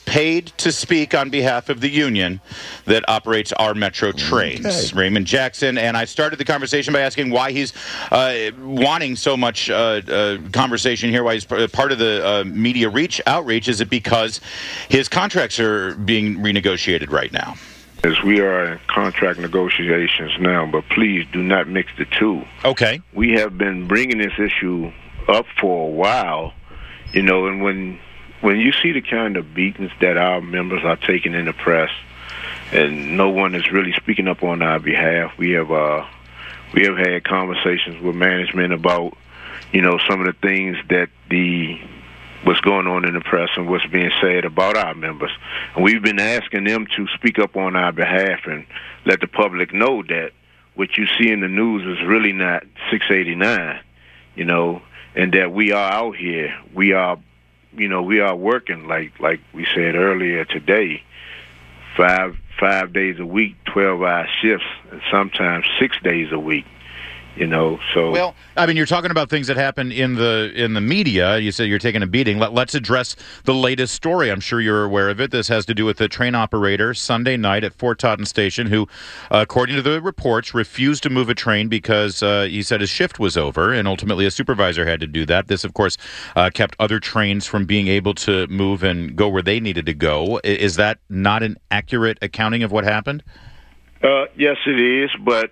paid to speak on behalf of the union that operates our Metro trains, okay. Raymond Jackson. And I started the conversation by asking why he's uh, wanting so much uh, uh, conversation here, why he's part of the uh, media reach outreach. Is it because his contracts are being renegotiated right now? As we are in contract negotiations now, but please do not mix the two. Okay. We have been bringing this issue up for a while, you know, and when when you see the kind of beatings that our members are taking in the press, and no one is really speaking up on our behalf, we have uh, we have had conversations with management about, you know, some of the things that the what's going on in the press and what's being said about our members. And we've been asking them to speak up on our behalf and let the public know that what you see in the news is really not six eighty-nine, you know, and that we are out here. We are, you know, we are working, like like we said earlier today, five five days a week, twelve-hour shifts, and sometimes six days a week. You know, so well, I mean, you're talking about things that happen in the in the media. You said you're taking a beating. Let, let's address the latest story. I'm sure you're aware of it. This has to do with the train operator Sunday night at Fort Totten Station, who, uh, according to the reports, refused to move a train because uh, he said his shift was over, and ultimately a supervisor had to do that. This, of course, uh, kept other trains from being able to move and go where they needed to go. Is that not an accurate accounting of what happened? Uh, yes, it is, but.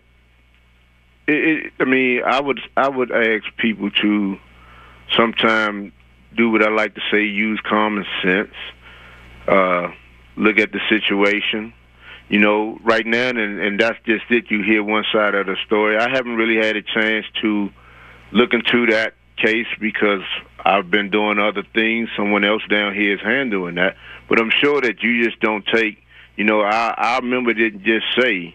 It, it, I mean, I would I would ask people to sometime do what I like to say, use common sense, uh, look at the situation. You know, right now, and, and that's just it. You hear one side of the story. I haven't really had a chance to look into that case because I've been doing other things. Someone else down here is handling that. But I'm sure that you just don't take, you know, I, I remember didn't just say,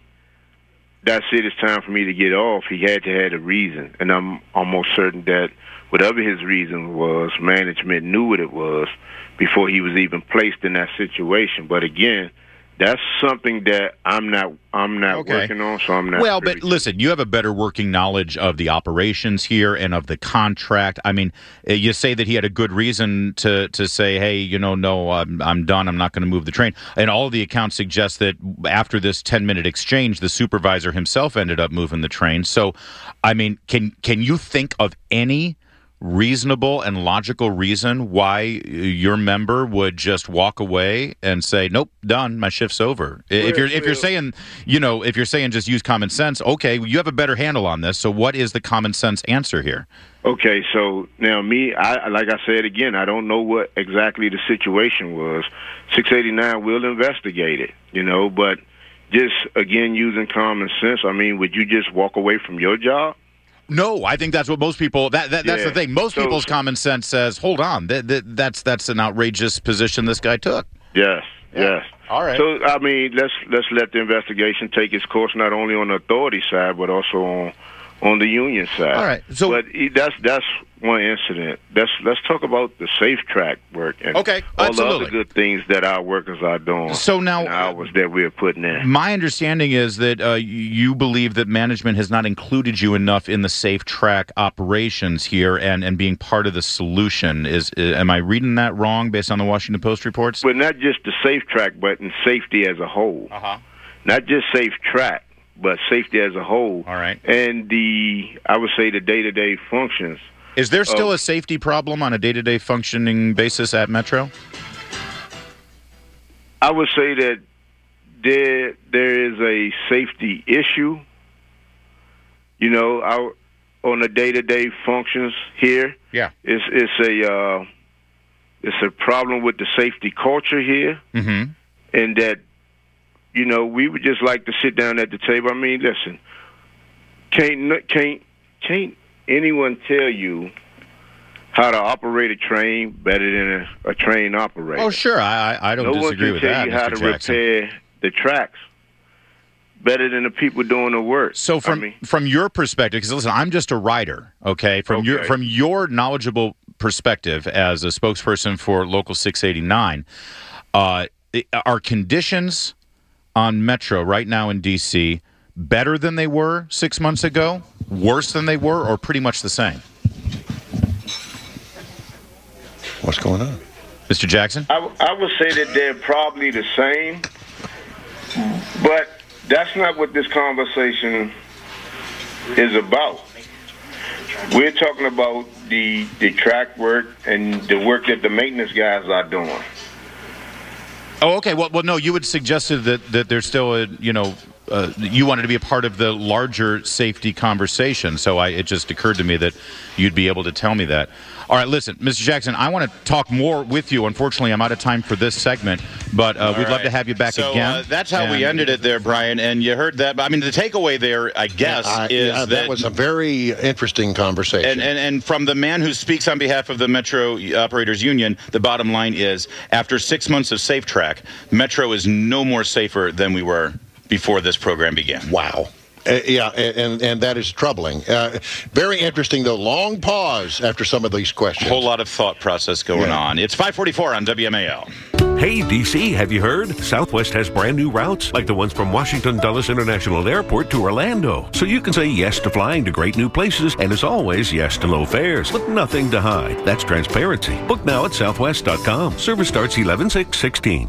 that's it, it's time for me to get off. He had to have a reason. And I'm almost certain that whatever his reason was, management knew what it was before he was even placed in that situation. But again, that's something that I'm not I'm not okay. working on, so I'm not. Well, but to. Listen, you have a better working knowledge of the operations here and of the contract. I mean, you say that he had a good reason to, to say, hey, you know, no, I'm, I'm done. I'm not going to move the train. And all of the accounts suggest that after this ten-minute exchange, the supervisor himself ended up moving the train. So, I mean, can can you think of any reasonable and logical reason why your member would just walk away and say, nope, done, my shift's over? If you're if you're saying, you know, if you're saying just use common sense, okay, you have a better handle on this. So what is the common sense answer here? Okay, so now me, I like I said again, I don't know what exactly the situation was. six eighty-nine will investigate it, you know, but just, again, using common sense, I mean, would you just walk away from your job? No, I think that's what most people. That, that that's yeah. the thing. Most so, people's common sense says, "Hold on, that, that, that's that's an outrageous position this guy took." Yes, yeah. yes. All right. So I mean, let's let's let the investigation take its course, not only on the authority side, but also on on the union side. All right. So, but that's that's one incident. Let's let's talk about the safe track work and okay, all absolutely. the other good things that our workers are doing. So now, the hours that we're putting in. My understanding is that uh, you believe that management has not included you enough in the safe track operations here and, and being part of the solution. Is uh, am I reading that wrong based on the Washington Post reports? Well, not just the safe track, but in safety as a whole. Uh huh. Not just safe track, but safety as a whole. All right. And the, I would say, the day-to-day functions. Is there still of, a safety problem on a day-to-day functioning basis at Metro? I would say that there there is a safety issue. You know, our, on the day-to-day functions here. Yeah. It's it's a uh, it's a problem with the safety culture here, mm-hmm. and that, you know, we would just like to sit down at the table. I mean, listen, can't can't can't anyone tell you how to operate a train better than a, a train operator? Oh, sure, I I don't no disagree with that, No one can tell you how Mister to Jackson. repair the tracks better than the people doing the work. So from I mean, from your perspective, because listen, I'm just a writer, okay? From okay. your from your knowledgeable perspective as a spokesperson for Local six eighty-nine, uh, are conditions on Metro right now in D C better than they were six months ago, worse than they were, or pretty much the same? What's going on? Mister Jackson? I, I would say that they're probably the same, but that's not what this conversation is about. We're talking about the the track work and the work that the maintenance guys are doing. Oh, okay. Well, well, no, you had suggested that, that there's still a, you know, uh, you wanted to be a part of the larger safety conversation. So I, it just occurred to me that you'd be able to tell me that. All right, listen, Mister Jackson, I want to talk more with you. Unfortunately, I'm out of time for this segment, but uh, we'd right. love to have you back so, again. Uh, that's how and we ended it there, Brian, and you heard that. I mean, the takeaway there, I guess, yeah, I, is yeah, that, that was a very interesting conversation. And, and, and from the man who speaks on behalf of the Metro Operators Union, the bottom line is, after six months of Safe Track, Metro is no more safer than we were before this program began. Wow. Uh, yeah, and and that is troubling. Uh, very interesting, though. Long pause after some of these questions. A whole lot of thought process going yeah. on. It's five forty-four on W M A L. Hey, D C, have you heard? Southwest has brand new routes, like the ones from Washington Dulles International Airport to Orlando. So you can say yes to flying to great new places, and as always, yes to low fares, with nothing to hide. That's transparency. Book now at southwest dot com. Service starts eleven six sixteen.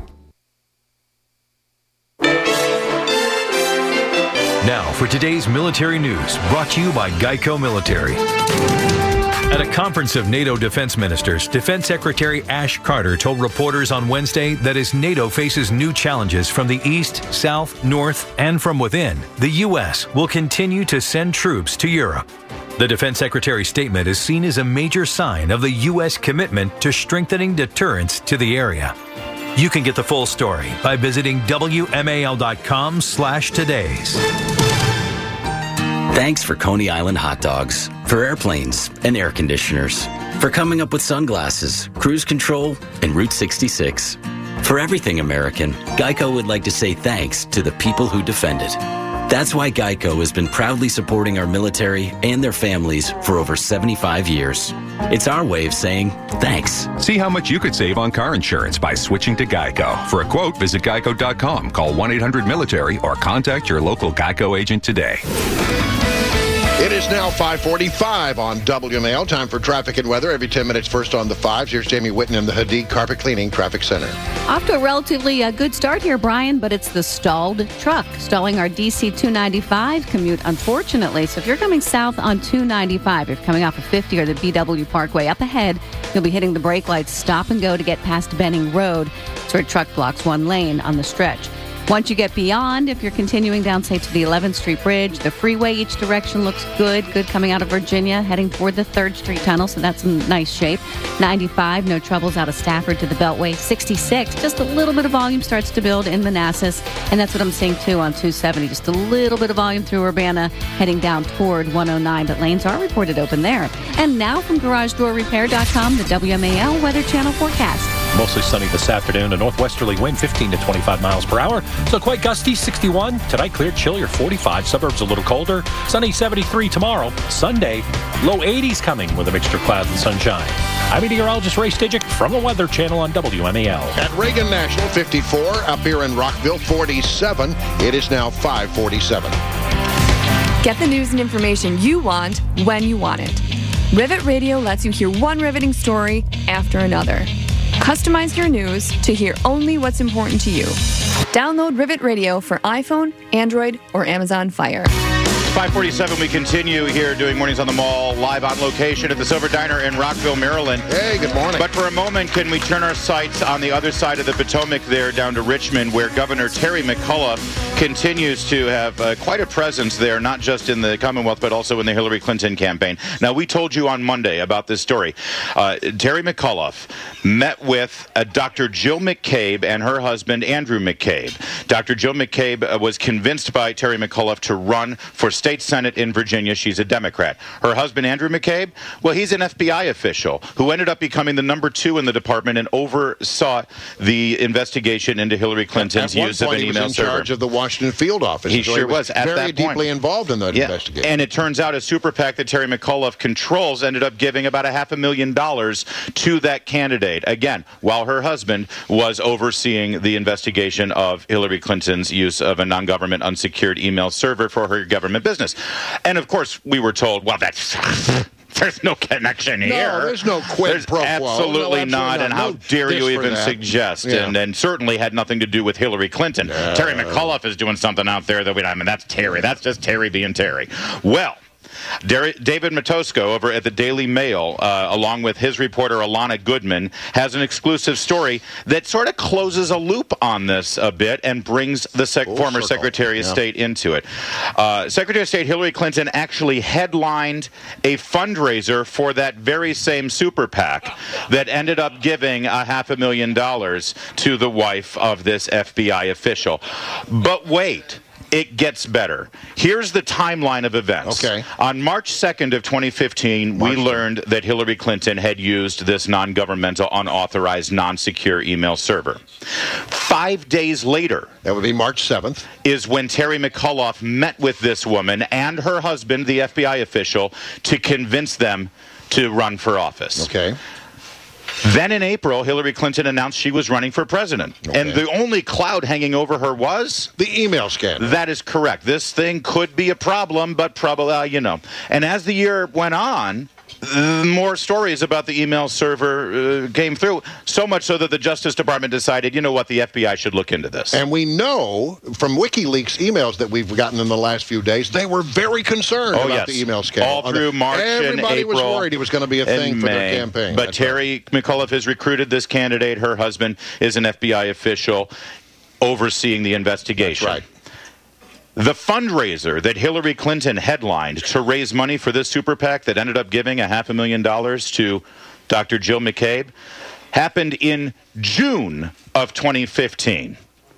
Now for today's military news, brought to you by Geico Military. At a conference of NATO defense ministers, Defense Secretary Ash Carter told reporters on Wednesday that as NATO faces new challenges from the east, south, north, and from within, the U S will continue to send troops to Europe. The Defense Secretary's statement is seen as a major sign of the U S commitment to strengthening deterrence to the area. You can get the full story by visiting W M A L dot com slash todays. Thanks for Coney Island hot dogs, for airplanes and air conditioners, for coming up with sunglasses, cruise control, and Route sixty-six. For everything American, Geico would like to say thanks to the people who defend it. That's why Geico has been proudly supporting our military and their families for over seventy-five years. It's our way of saying thanks. See how much you could save on car insurance by switching to Geico. For a quote, visit geico dot com, call one eight hundred military, or contact your local Geico agent today. It is now five forty-five on W M A L. Time for traffic and weather. Every ten minutes, first on the fives. Here's Jamie Whitten in the Hadid Carpet Cleaning Traffic Center. Off to a relatively uh, good start here, Brian, but it's the stalled truck stalling our D C two ninety-five commute, unfortunately. So if you're coming south on two ninety-five, if you're coming off of fifty or the B W Parkway up ahead, you'll be hitting the brake lights, stop and go to get past Benning Road. So a truck blocks one lane on the stretch. Once you get beyond, if you're continuing down, say, to the eleventh Street Bridge, the freeway each direction looks good. Good coming out of Virginia, heading toward the third Street Tunnel, so that's in nice shape. ninety-five, no troubles out of Stafford to the Beltway. sixty-six, just a little bit of volume starts to build in Manassas, and that's what I'm seeing, too, on two seventy. Just a little bit of volume through Urbana, heading down toward one oh nine, but lanes are reported open there. And now from garage door repair dot com, the W M A L Weather Channel forecast. Mostly sunny this afternoon, a northwesterly wind fifteen to twenty-five miles per hour. So quite gusty, sixty-one. Tonight, clear, chillier, forty-five. Suburbs a little colder. Sunny, seventy-three tomorrow. Sunday, low eighties coming with a mixture of clouds and sunshine. I'm meteorologist Ray Stijic from the Weather Channel on W M A L. At Reagan National, fifty-four. Up here in Rockville, forty-seven. It is now five forty-seven. Get the news and information you want when you want it. Rivet Radio lets you hear one riveting story after another. Customize your news to hear only what's important to you. Download Rivet Radio for iPhone, Android, or Amazon Fire. five forty-seven, we continue here doing Mornings on the Mall, live on location at the Silver Diner in Rockville, Maryland. Hey, good morning. But for a moment, can we turn our sights on the other side of the Potomac there down to Richmond, where Governor Terry McAuliffe continues to have uh, quite a presence there, not just in the Commonwealth, but also in the Hillary Clinton campaign. Now, we told you on Monday about this story. Uh, Terry McAuliffe met with uh, Doctor Jill McCabe and her husband, Andrew McCabe. Doctor Jill McCabe uh, was convinced by Terry McAuliffe to run for state senate in Virginia. She's a Democrat. Her husband, Andrew McCabe, well, he's an F B I official who ended up becoming the number two in the department and oversaw the investigation into Hillary Clinton's use of an email server. He was in charge of the Washington field office. He so sure he was, was at very that point. deeply involved in that yeah. investigation. And it turns out a super PAC that Terry McAuliffe controls ended up giving about a half a million dollars to that candidate. Again, while her husband was overseeing the investigation of Hillary Clinton's use of a non-government unsecured email server for her government business. And of course, we were told, well, that's There's no connection No, here. there's no quid There's pro quo. Absolutely No, not. absolutely And not. how No dare you diss for even that. suggest? Yeah. And, and certainly had nothing to do with Hillary Clinton. Yeah. Terry McAuliffe is doing something out there that we, I mean, that's Terry. That's just Terry being Terry. Well, Dar- David Matosko over at the Daily Mail, uh, along with his reporter Alana Goodman, has an exclusive story that sort of closes a loop on this a bit and brings the sec- former circle. Secretary of Yeah. State into it. Uh, Secretary of State Hillary Clinton actually headlined a fundraiser for that very same super PAC that ended up giving a half a million dollars to the wife of this F B I official. But wait. It gets better. Here's the timeline of events. Okay. On March second of twenty fifteen, we March. learned that Hillary Clinton had used this non-governmental, unauthorized, non-secure email server. Five days later, that would be March seventh, is when Terry McAuliffe met with this woman and her husband, the F B I official, to convince them to run for office. Okay. Then in April, Hillary Clinton announced she was running for president. Okay. And the only cloud hanging over her was? The email scandal. That is correct. This thing could be a problem, but probably, uh, you know. And as the year went on, uh, more stories about the email server uh, came through, so much so that the Justice Department decided, you know what, the F B I should look into this. And we know from WikiLeaks emails that we've gotten in the last few days, they were very concerned Oh, about yes. the email scandal. All through March and Everybody April. was worried it was going to be a and thing for May. their campaign. But That's Terry McAuliffe has recruited this candidate. Her husband is an F B I official overseeing the investigation. That's right. The fundraiser that Hillary Clinton headlined to raise money for this super PAC that ended up giving a half a million dollars to Doctor Jill McCabe happened in June of twenty fifteen.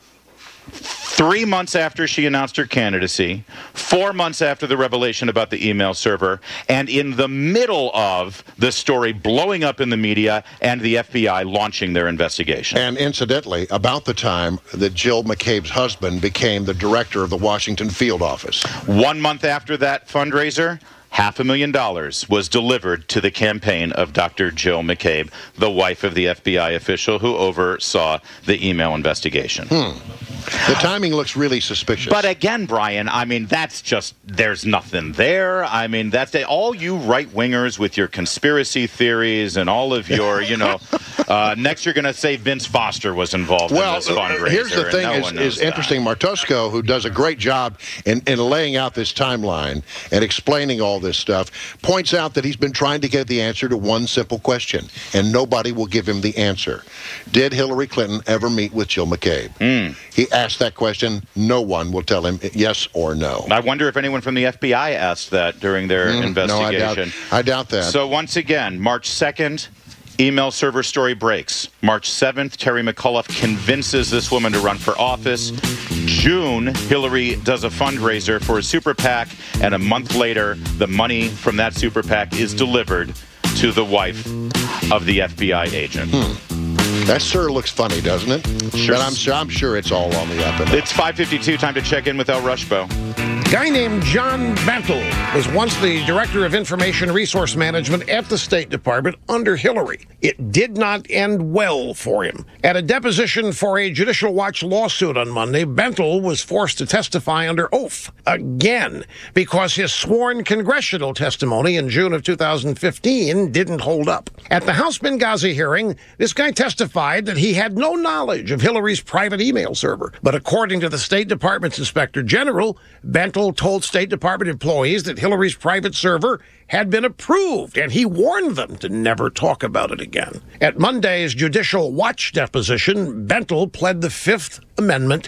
Three months after she announced her candidacy, four months after the revelation about the email server, and in the middle of the story blowing up in the media and the F B I launching their investigation. And incidentally, about the time that Jill McCabe's husband became the director of the Washington field office. One month after that fundraiser, half a million dollars was delivered to the campaign of Doctor Jill McCabe, the wife of the F B I official who oversaw the email investigation. Hmm. The timing looks really suspicious. But again, Brian, I mean, that's just, there's nothing there. I mean, that's the, all you right-wingers with your conspiracy theories and all of your, you know, uh, next you're going to say Vince Foster was involved well, in this fundraiser. Here's the and thing no is, one knows is interesting. that. Martosco, who does a great job in, in laying out this timeline and explaining all this stuff, points out that he's been trying to get the answer to one simple question, and nobody will give him the answer. Did Hillary Clinton ever meet with Jill McCabe? Mm. He asked that question. No one will tell him yes or no. I wonder if anyone from the F B I asked that during their Mm, investigation. No, I doubt, I doubt that. So once again, March second, email server story breaks. March seventh, Terry McAuliffe convinces this woman to run for office. June, Hillary does a fundraiser for a super PAC, and a month later, the money from that super PAC is delivered to the wife of the F B I agent. Hmm. That sure looks funny, doesn't it? Sure. But I'm sure, I'm sure it's all on the up and up. It's five fifty-two, time to check in with El Rushbo. A guy named John Bentel was once the Director of Information Resource Management at the State Department under Hillary. It did not end well for him. At a deposition for a Judicial Watch lawsuit on Monday, Bentel was forced to testify under oath again because his sworn congressional testimony in June of two thousand fifteen didn't hold up. At the House Benghazi hearing, this guy testified that he had no knowledge of Hillary's private email server. But according to the State Department's Inspector General, Bentel told State Department employees that Hillary's private server had been approved, and he warned them to never talk about it again. At Monday's Judicial Watch deposition, Bentel pled the Fifth Amendment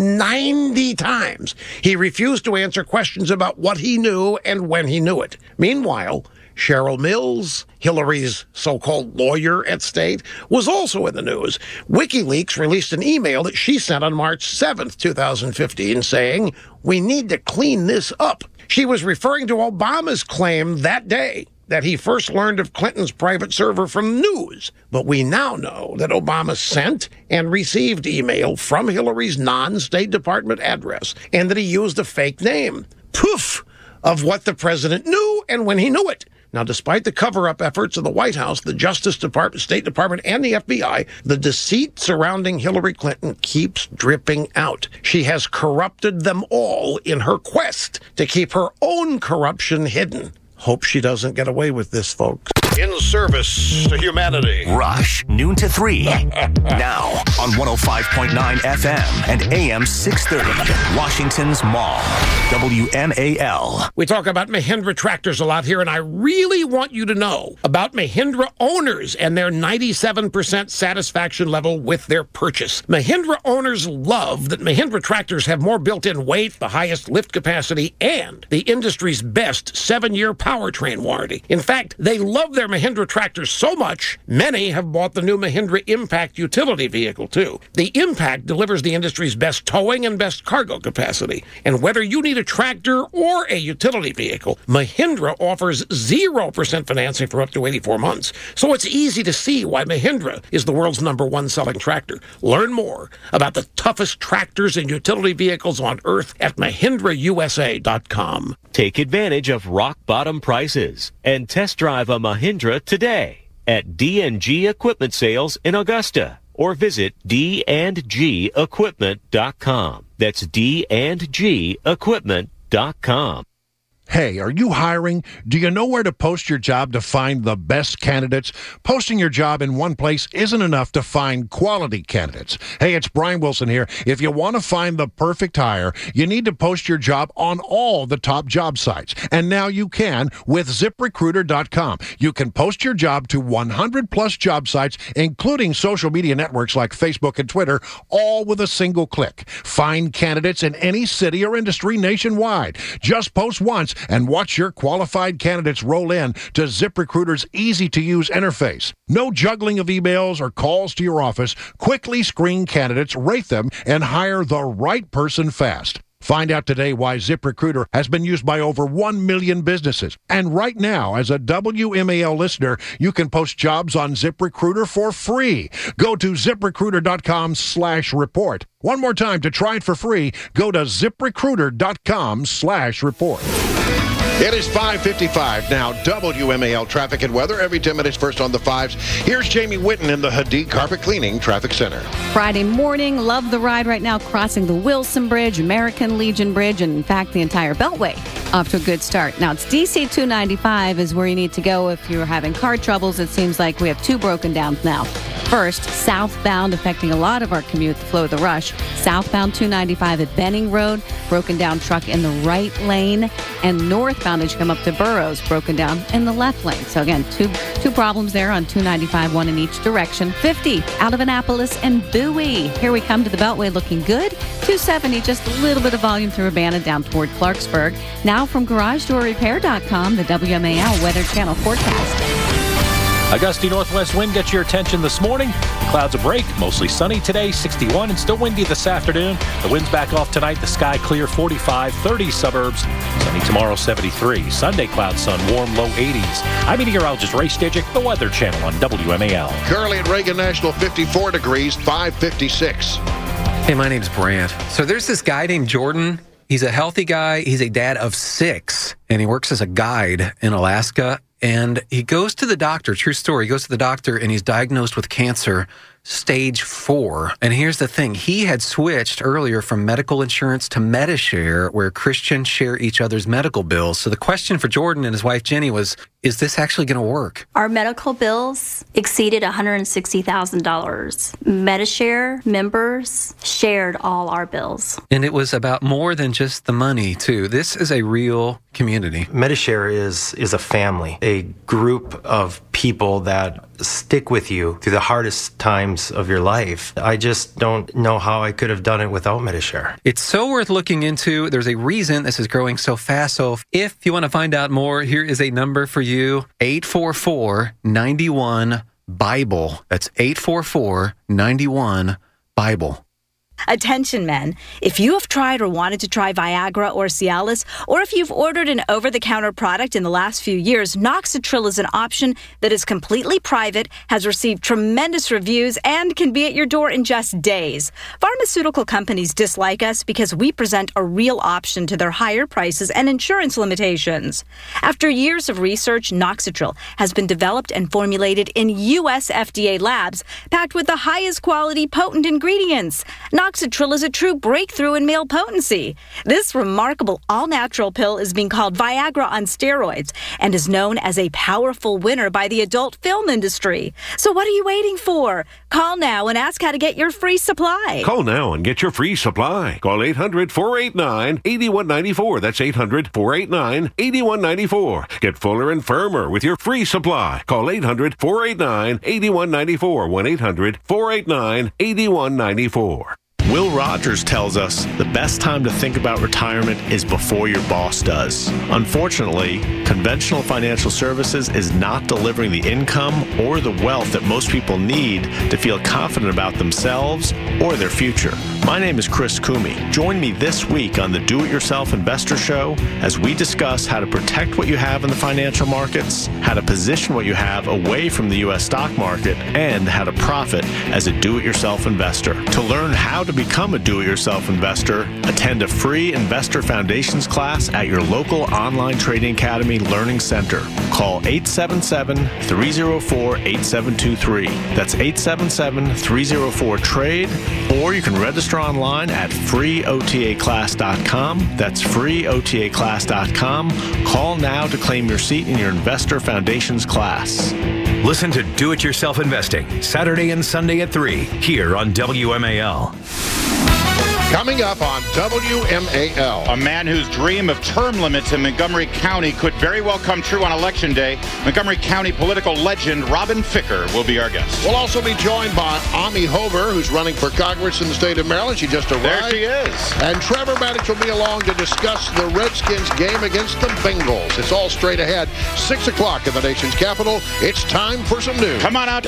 ninety times. He refused to answer questions about what he knew and when he knew it. Meanwhile, Cheryl Mills, Hillary's so-called lawyer at State, was also in the news. WikiLeaks released an email that she sent on March seventh, two thousand fifteen, saying, "We need to clean this up." She was referring to Obama's claim that day that he first learned of Clinton's private server from news. But we now know that Obama sent and received email from Hillary's non-State Department address, and that he used a fake name. Poof! Of what the president knew and when he knew it. Now, despite the cover-up efforts of the White House, the Justice Department, State Department, and the F B I, the deceit surrounding Hillary Clinton keeps dripping out. She has corrupted them all in her quest to keep her own corruption hidden. Hope she doesn't get away with this, folks. In service to humanity. Rush, noon to three. Now on one oh five point nine F M and A M six thirty. Washington's Mall. W M A L. We talk about Mahindra tractors a lot here, and I really want you to know about Mahindra owners and their ninety-seven percent satisfaction level with their purchase. Mahindra owners love that Mahindra tractors have more built-in weight, the highest lift capacity, and the industry's best seven-year powertrain warranty. In fact, they love their Mahindra tractors so much, many have bought the new Mahindra Impact utility vehicle, too. The Impact delivers the industry's best towing and best cargo capacity. And whether you need a tractor or a utility vehicle, Mahindra offers zero percent financing for up to eighty-four months. So it's easy to see why Mahindra is the world's number one selling tractor. Learn more about the toughest tractors and utility vehicles on earth at Mahindra U S A dot com. Take advantage of rock-bottom prices and test drive a Mahindra today at D and G Equipment Sales in Augusta, or visit D and G equipment dot com. That's D and G equipment dot com. Hey, are you hiring? Do you know where to post your job to find the best candidates? Posting your job in one place isn't enough to find quality candidates. Hey, it's Brian Wilson here. If you want to find the perfect hire, you need to post your job on all the top job sites. And now you can with zip recruiter dot com. You can post your job to one hundred plus job sites, including social media networks like Facebook and Twitter, all with a single click. Find candidates in any city or industry nationwide. Just post once and watch your qualified candidates roll in to ZipRecruiter's easy-to-use interface. No juggling of emails or calls to your office. Quickly screen candidates, rate them, and hire the right person fast. Find out today why ZipRecruiter has been used by over one million businesses. And right now, as a W M A L listener, you can post jobs on ZipRecruiter for free. Go to zip recruiter dot com slash report. One more time, to try it for free, go to zip recruiter dot com slash report. It is five fifty-five now. W M A L traffic and weather every ten minutes, first on the fives. Here's Jamie Witten in the Hadid Carpet Cleaning Traffic Center. Friday morning, love the ride right now, crossing the Wilson Bridge, American Legion Bridge, and in fact, the entire Beltway. Off to a good start. Now, it's D C two ninety-five is where you need to go if you're having car troubles. It seems like we have two broken downs now. First, southbound, affecting a lot of our commute, the flow of the rush. Southbound two ninety-five at Benning Road, broken down truck in the right lane, and northbound as you come up to Burroughs, broken down in the left lane. So again, two two problems there on two ninety-five, one in each direction. fifty out of Annapolis and Bowie. Here we come to the Beltway, looking good. two seventy, just a little bit of volume through Urbana down toward Clarksburg. Now from garage door repair dot com, the W M A L Weather Channel forecast. A gusty northwest wind gets your attention this morning. Clouds a break, mostly sunny today, sixty-one, and still windy this afternoon. The wind's back off tonight, the sky clear, forty-five, thirty suburbs. Sunny tomorrow, seventy-three. Sunday, cloud sun, warm, low eighties. I'm meteorologist Ray Stidgick, the Weather Channel on W M A L. Currently at Reagan National, fifty-four degrees, five fifty-six. Hey, my name's Brant. So there's this guy named Jordan. He's a healthy guy. He's a dad of six, and he works as a guide in Alaska. And he goes to the doctor, true story, he goes to the doctor and he's diagnosed with cancer, stage four. And here's the thing, he had switched earlier from medical insurance to Medi-Share, where Christians share each other's medical bills. So the question for Jordan and his wife Jenny was, is this actually going to work? Our medical bills exceeded one hundred sixty thousand dollars. Medi-Share members shared all our bills. And it was about more than just the money, too. This is a real community. Medi-Share is, is a family, a group of people that stick with you through the hardest times of your life. I just don't know how I could have done it without Medi-Share. It's so worth looking into. There's a reason this is growing so fast. So if you want to find out more, here is a number for you, eight four four, nine one, BIBLE. That's eight four four, nine one, BIBLE. Attention men, if you have tried or wanted to try Viagra or Cialis, or if you've ordered an over-the-counter product in the last few years, Noxitril is an option that is completely private, has received tremendous reviews, and can be at your door in just days. Pharmaceutical companies dislike us because we present a real option to their higher prices and insurance limitations. After years of research, Noxitril has been developed and formulated in U S F D A labs, packed with the highest quality potent ingredients. Noxitril Noxitril is a true breakthrough in male potency. This remarkable all-natural pill is being called Viagra on steroids and is known as a powerful winner by the adult film industry. So what are you waiting for? Call now and ask how to get your free supply. Call now and get your free supply. Call eight hundred, four eight nine, eight one nine four. That's eight hundred, four eight nine, eight one nine four. Get fuller and firmer with your free supply. Call eight hundred, four eight nine, eight one nine four. one eight hundred, four eight nine, eight one nine four. Will Rogers tells us the best time to think about retirement is before your boss does. Unfortunately, conventional financial services is not delivering the income or the wealth that most people need to feel confident about themselves or their future. My name is Chris Coomey. Join me this week on the Do-It-Yourself Investor Show as we discuss how to protect what you have in the financial markets, how to position what you have away from the U S stock market, and how to profit as a do-it-yourself investor. To learn how to become a do-it-yourself investor, attend a free Investor Foundations class at your local online trading academy learning center. Call eight seven seven, three oh four, eight seven two three. That's eight seven seven, three oh four, trade, or you can register online at free O T A class dot com. That's free O T A class dot com. Call now to claim your seat in your Investor Foundations class. Listen to Do It Yourself Investing, Saturday and Sunday at three, here on W M A L. Coming up on W M A L. A man whose dream of term limits in Montgomery County could very well come true on Election Day. Montgomery County political legend Robin Ficker will be our guest. We'll also be joined by Ami Hover, who's running for Congress in the state of Maryland. She just arrived. There she is. And Trevor Maddux will be along to discuss the Redskins game against the Bengals. It's all straight ahead. Six o'clock in the nation's capital. It's time for some news. Come on out.